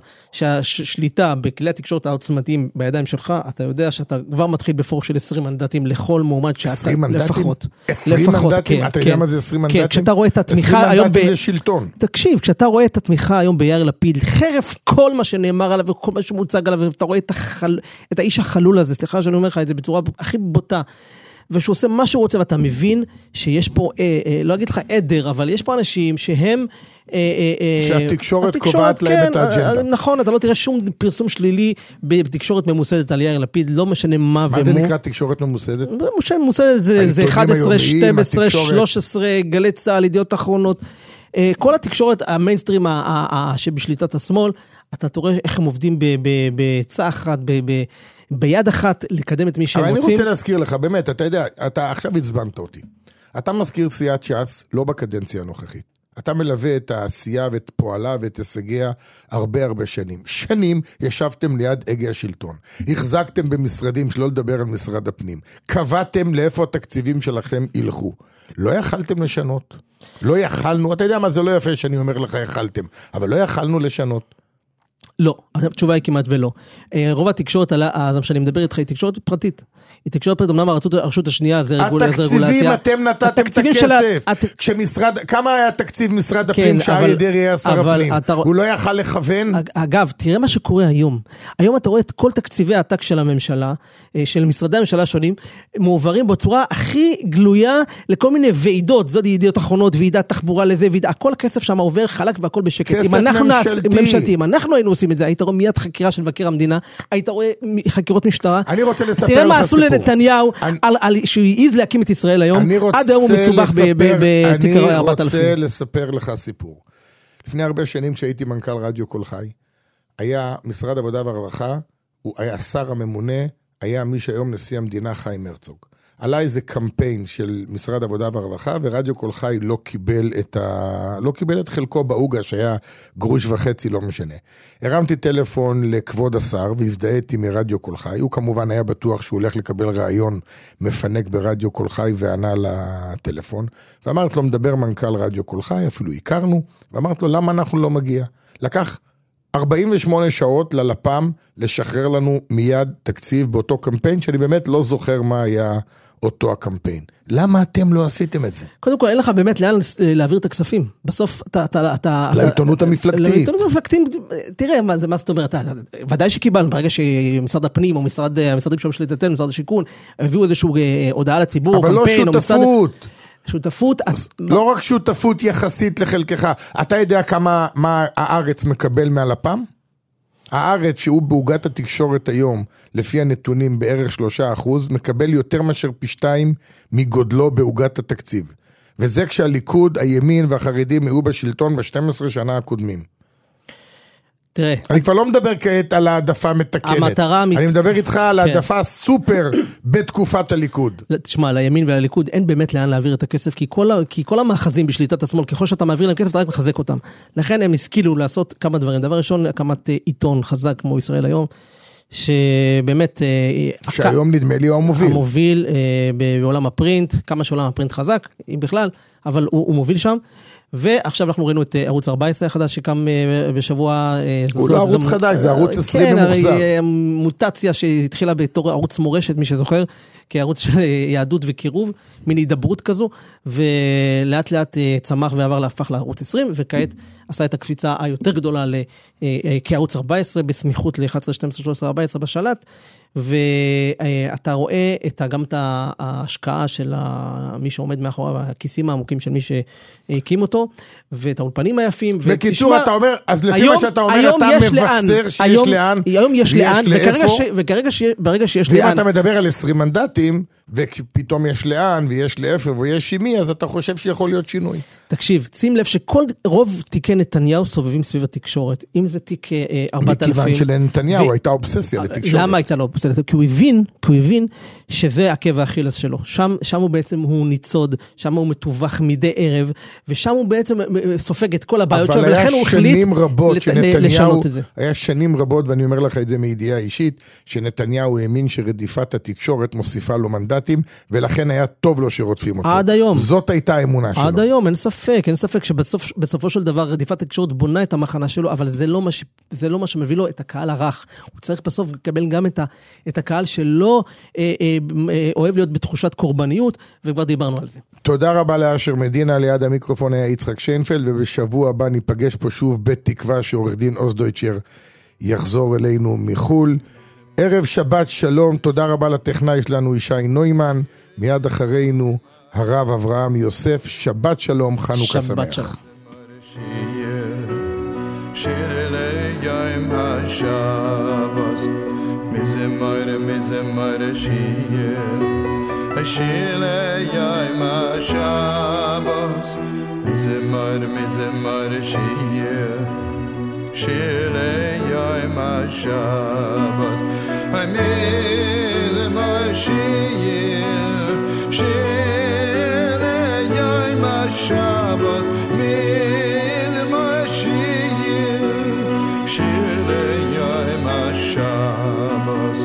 שהשליטה בכלי התקשורת העוצמתיים בידיים שלך, אתה יודע שאתה כבר מתחיל בפורק של 20 מנדטים לכל מועמד שאתה 20 מנדטים? לפחות. 20 מנדטים? אתה יודע מה זה 20 מנדטים? כן, כשאתה רואה את התמיכה 20 היום מנדטים זה שלטון. תקשיב, כשאתה רואה את התמיכה היום ביאיר לפיד, חרף כל מה שנאמר עליו וכל מה שמוצג עליו, ואתה רואה את האיש החלול הזה, סליחה שאני אומר לך את זה בצורה הכי בוטה, ושהוא עושה מה שהוא רוצה, ואתה מבין שיש פה, לא אגיד לך עדר, אבל יש פה אנשים שהם... שהתקשורת קובעת להם את האג'נדה. נכון, אתה לא תראה שום פרסום שלילי בתקשורת ממוסדת על יאיר לפיד, לא משנה מה ומו. מה זה נקרא תקשורת ממוסדת? ממוסדת זה 11, 12, 13, גלי צהל, ידיעות אחרונות. כל התקשורת, המיינסטרים שבשליטת השמאל, אתה תראה איך הם עובדים בצעה אחת, ביד אחת לקדם את מי שהם רוצים. אבל אני רוצה להזכיר לך, באמת, אתה יודע, אתה עכשיו הצבנת אותי. אתה מזכיר סיעת ש"ס, לא בקדנציה הנוכחית. אתה מלווה את העשייה ואת פועלה ואת הישגיה הרבה שנים. שנים ישבתם ליד הגה השלטון. החזקתם במשרדים, שלא לדבר על משרד הפנים. קבעתם לאיפה התקציבים שלכם ילכו. לא יכלתם לשנות. לא יכלנו, אתה יודע מה, זה לא יפה שאני אומר לך יכלתם, אבל לא יכלנו לשנות. לא, התשובה היא כמעט ולא. רוב התקשורת, שאני מדבר איתך, היא תקשורת פרטית. היא תקשורת פרטית, אמנם הרשות השנייה זה רגולציה. התקציבים, אתם נתתם את הכסף. כמה היה תקציב משרד הפנים שאריה דרעי היה שר הפנים? הוא לא יכל לכוון? אגב, תראה מה שקורה היום. היום אתה רואה את כל תקציבי העתק של הממשלה, של משרדי הממשלה השונים, מעוברים בצורה הכי גלויה לכל מיני ועידות. זאת ידיעות אחרונות, ועידת תחבורה לזה, כל הכסף שם עובר חלק והכל בשקט. אם אנחנו היינו עושים את זה, היית רואה מיד חקירה של מבקר המדינה, היית רואה חקירות משטרה. אני רוצה לספר לך סיפור. תראה מה עשו לנתניהו, שהוא העיז להקים את ישראל היום, עד היום הוא מסובך בתיק 4,000. אני רוצה לספר לך סיפור. לפני הרבה שנים כשהייתי מנכ"ל רדיו קול חי, היה משרד עבודה והרווחה, הוא היה שר הממונה, היה מי שהיום נשיא המדינה חיים הרצוג. עלה איזה קמפיין של משרד עבודה והרווחה, ורדיו קול חי לא קיבל את חלקו באוגה, שהיה גרוש וחצי, לא משנה. הרמתי טלפון לכבוד השר, והזדהיתי מרדיו קול חי, הוא כמובן היה בטוח שהוא הולך לקבל רעיון מפנק ברדיו קול חי, וענה לטלפון, ואמרת לו, מדבר מנכ"ל רדיו קול חי, אפילו הכרנו, ואמרת לו, למה אנחנו לא מגיע? לקח 48 שעות ללפ"ם לשחרר לנו מיד תקציב באותו קמפיין, שאני באמת לא זוכר מה היה אותו הקמפיין. למה אתם לא עשיתם את זה? קודם כל, אין לך באמת לאן להעביר את הכספים. בסוף אתה... לעיתונות המפלגתית. לעיתונות המפלגתית, תראה, מה זאת אומרת, ודאי שקיבלנו, ברגע שמשרד הפנים, או המשרדים שם שליטתנו, משרד השיכון, הביאו איזשהו הודעה לציבור, אבל לא שותפות. שותפות, לא רק שותפות יחסית לחלקך. אתה יודע מה הארץ מקבל מהלפ"ם? הארץ שהוא בעוגת התקשורת היום, לפי הנתונים בערך 3%, מקבל יותר מאשר פי 2 מגודלו בעוגת התקציב. וזה כשהליכוד, הימין והחרדים היו בשלטון ב-12 שנה הקודמים. תראה. אני כבר לא מדבר כעת על העדפה מתקנת. אני מדבר איתך על העדפה סופר בתקופת הליכוד. תשמע, לימין ולליכוד אין באמת לאן להעביר את הכסף, כי כל המאחזים בשליטת השמאל, ככל שאתה מעביר להם כסף, אתה רק מחזק אותם. לכן הם השכילו לעשות כמה דברים. דבר ראשון, הקמת עיתון חזק כמו ישראל היום, שבאמת... שהיום נדמה לי הוא המוביל. המוביל בעולם הפרינט, כמה שעולם הפרינט חזק, אם בכלל, אבל הוא מוביל שם. ועכשיו אנחנו ראינו את ערוץ 14 החדש שקם בשבוע... הוא לא ערוץ חדש, זה ערוץ 20 ממוחזר. כן, מוטציה שהתחילה בתור ערוץ מורשת, מי שזוכר, כערוץ של יהדות וקירוב, מין הידברות כזו, ולאט לאט צמח ועבר להפך לערוץ 20, וכעת עשה את הקפיצה היותר גדולה כערוץ 14, בסמיכות ל-11, 12, 13, 14 בשלט, ואתה רואה גם את ההשקעה של מי שעומד מאחורי הכיסים העמוקים של מי שהקים אותו, ואת האולפנים היפים. בקיצור, אתה אומר, אז לפי מה שאתה אומר, אתה מבשר שיש לאן, היום יש לאן, וברגע שיש לאן. ואם אתה מדבר על 20 מנדטים, ופתאום יש לאן, ויש לאיפה, ויש שימי, אז אתה חושב שיכול להיות שינוי. תקשיב, שים לב שכל רוב תיקי נתניהו סובבים סביב התקשורת, אם זה תיק 4,000. מכיוון שלנתניהו הייתה אובססיה לתקשורת. למה הייתה לו אובססיה? כי הוא הבין שזה עקב האכילס שלו. שם הוא בעצם הוא ניצוד, שם הוא מטווח מדי ערב, ושם הוא בעצם סופג את כל הבעיות שלו, ולכן הוא החליט לשנות את זה. היה שנים רבות, ואני אומר לך את זה מידיעה אישית, שנתניהו האמין שרדיפת התקשורת מוסיפה לו מנדטים, ולכן היה טוב לו שרודפים אותו. עד היום. זאת הייתה האמונה שלו. עד היום, אין ספק שבסופו של דבר רדיפת התקשורת בונה את המחנה שלו, אבל זה לא מה שמביא לו את הקהל הרך. הוא צריך בסוף לקבל גם את הקהל שלא אוהב להיות בתחושת קורבניות, וכבר דיברנו על זה. תודה רבה לאשר מדינה, ליד המיקרופון היה יצחק שיינפלד, ובשבוע הבא ניפגש פה שוב בתקווה שעורך דין עוז דויטשר יחזור אלינו מחול. ערב שבת שלום, תודה רבה לטכנאי שלנו ישי נוימן, מיד אחרינו הרב אברהם יוסף, שבת שלום, חנוכה שמח. שבת שלום. מזמר שיר השיר יום השבס מזמר שיר שיר יום השבס מזמר שיר שיר יום השבס מזמר שיר שיר יום השבס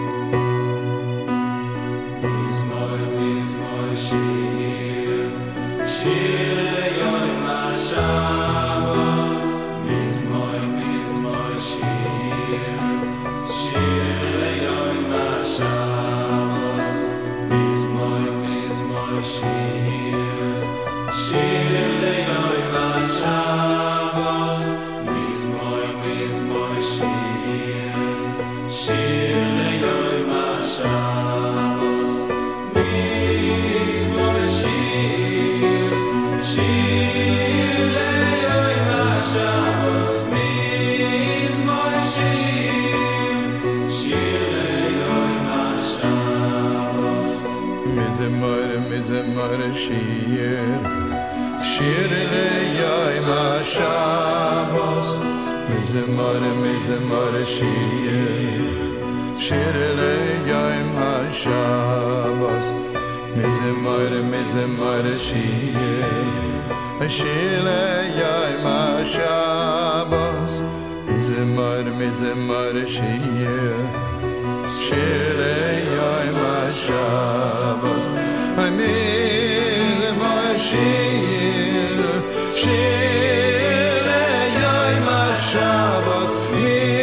שיר שיר ליום השבס מזמר שיר שיר ליום השבס מזמר שיר שיר ליום השבס מזמר שיר שיר ליום השבס שיר שיר ליום השבס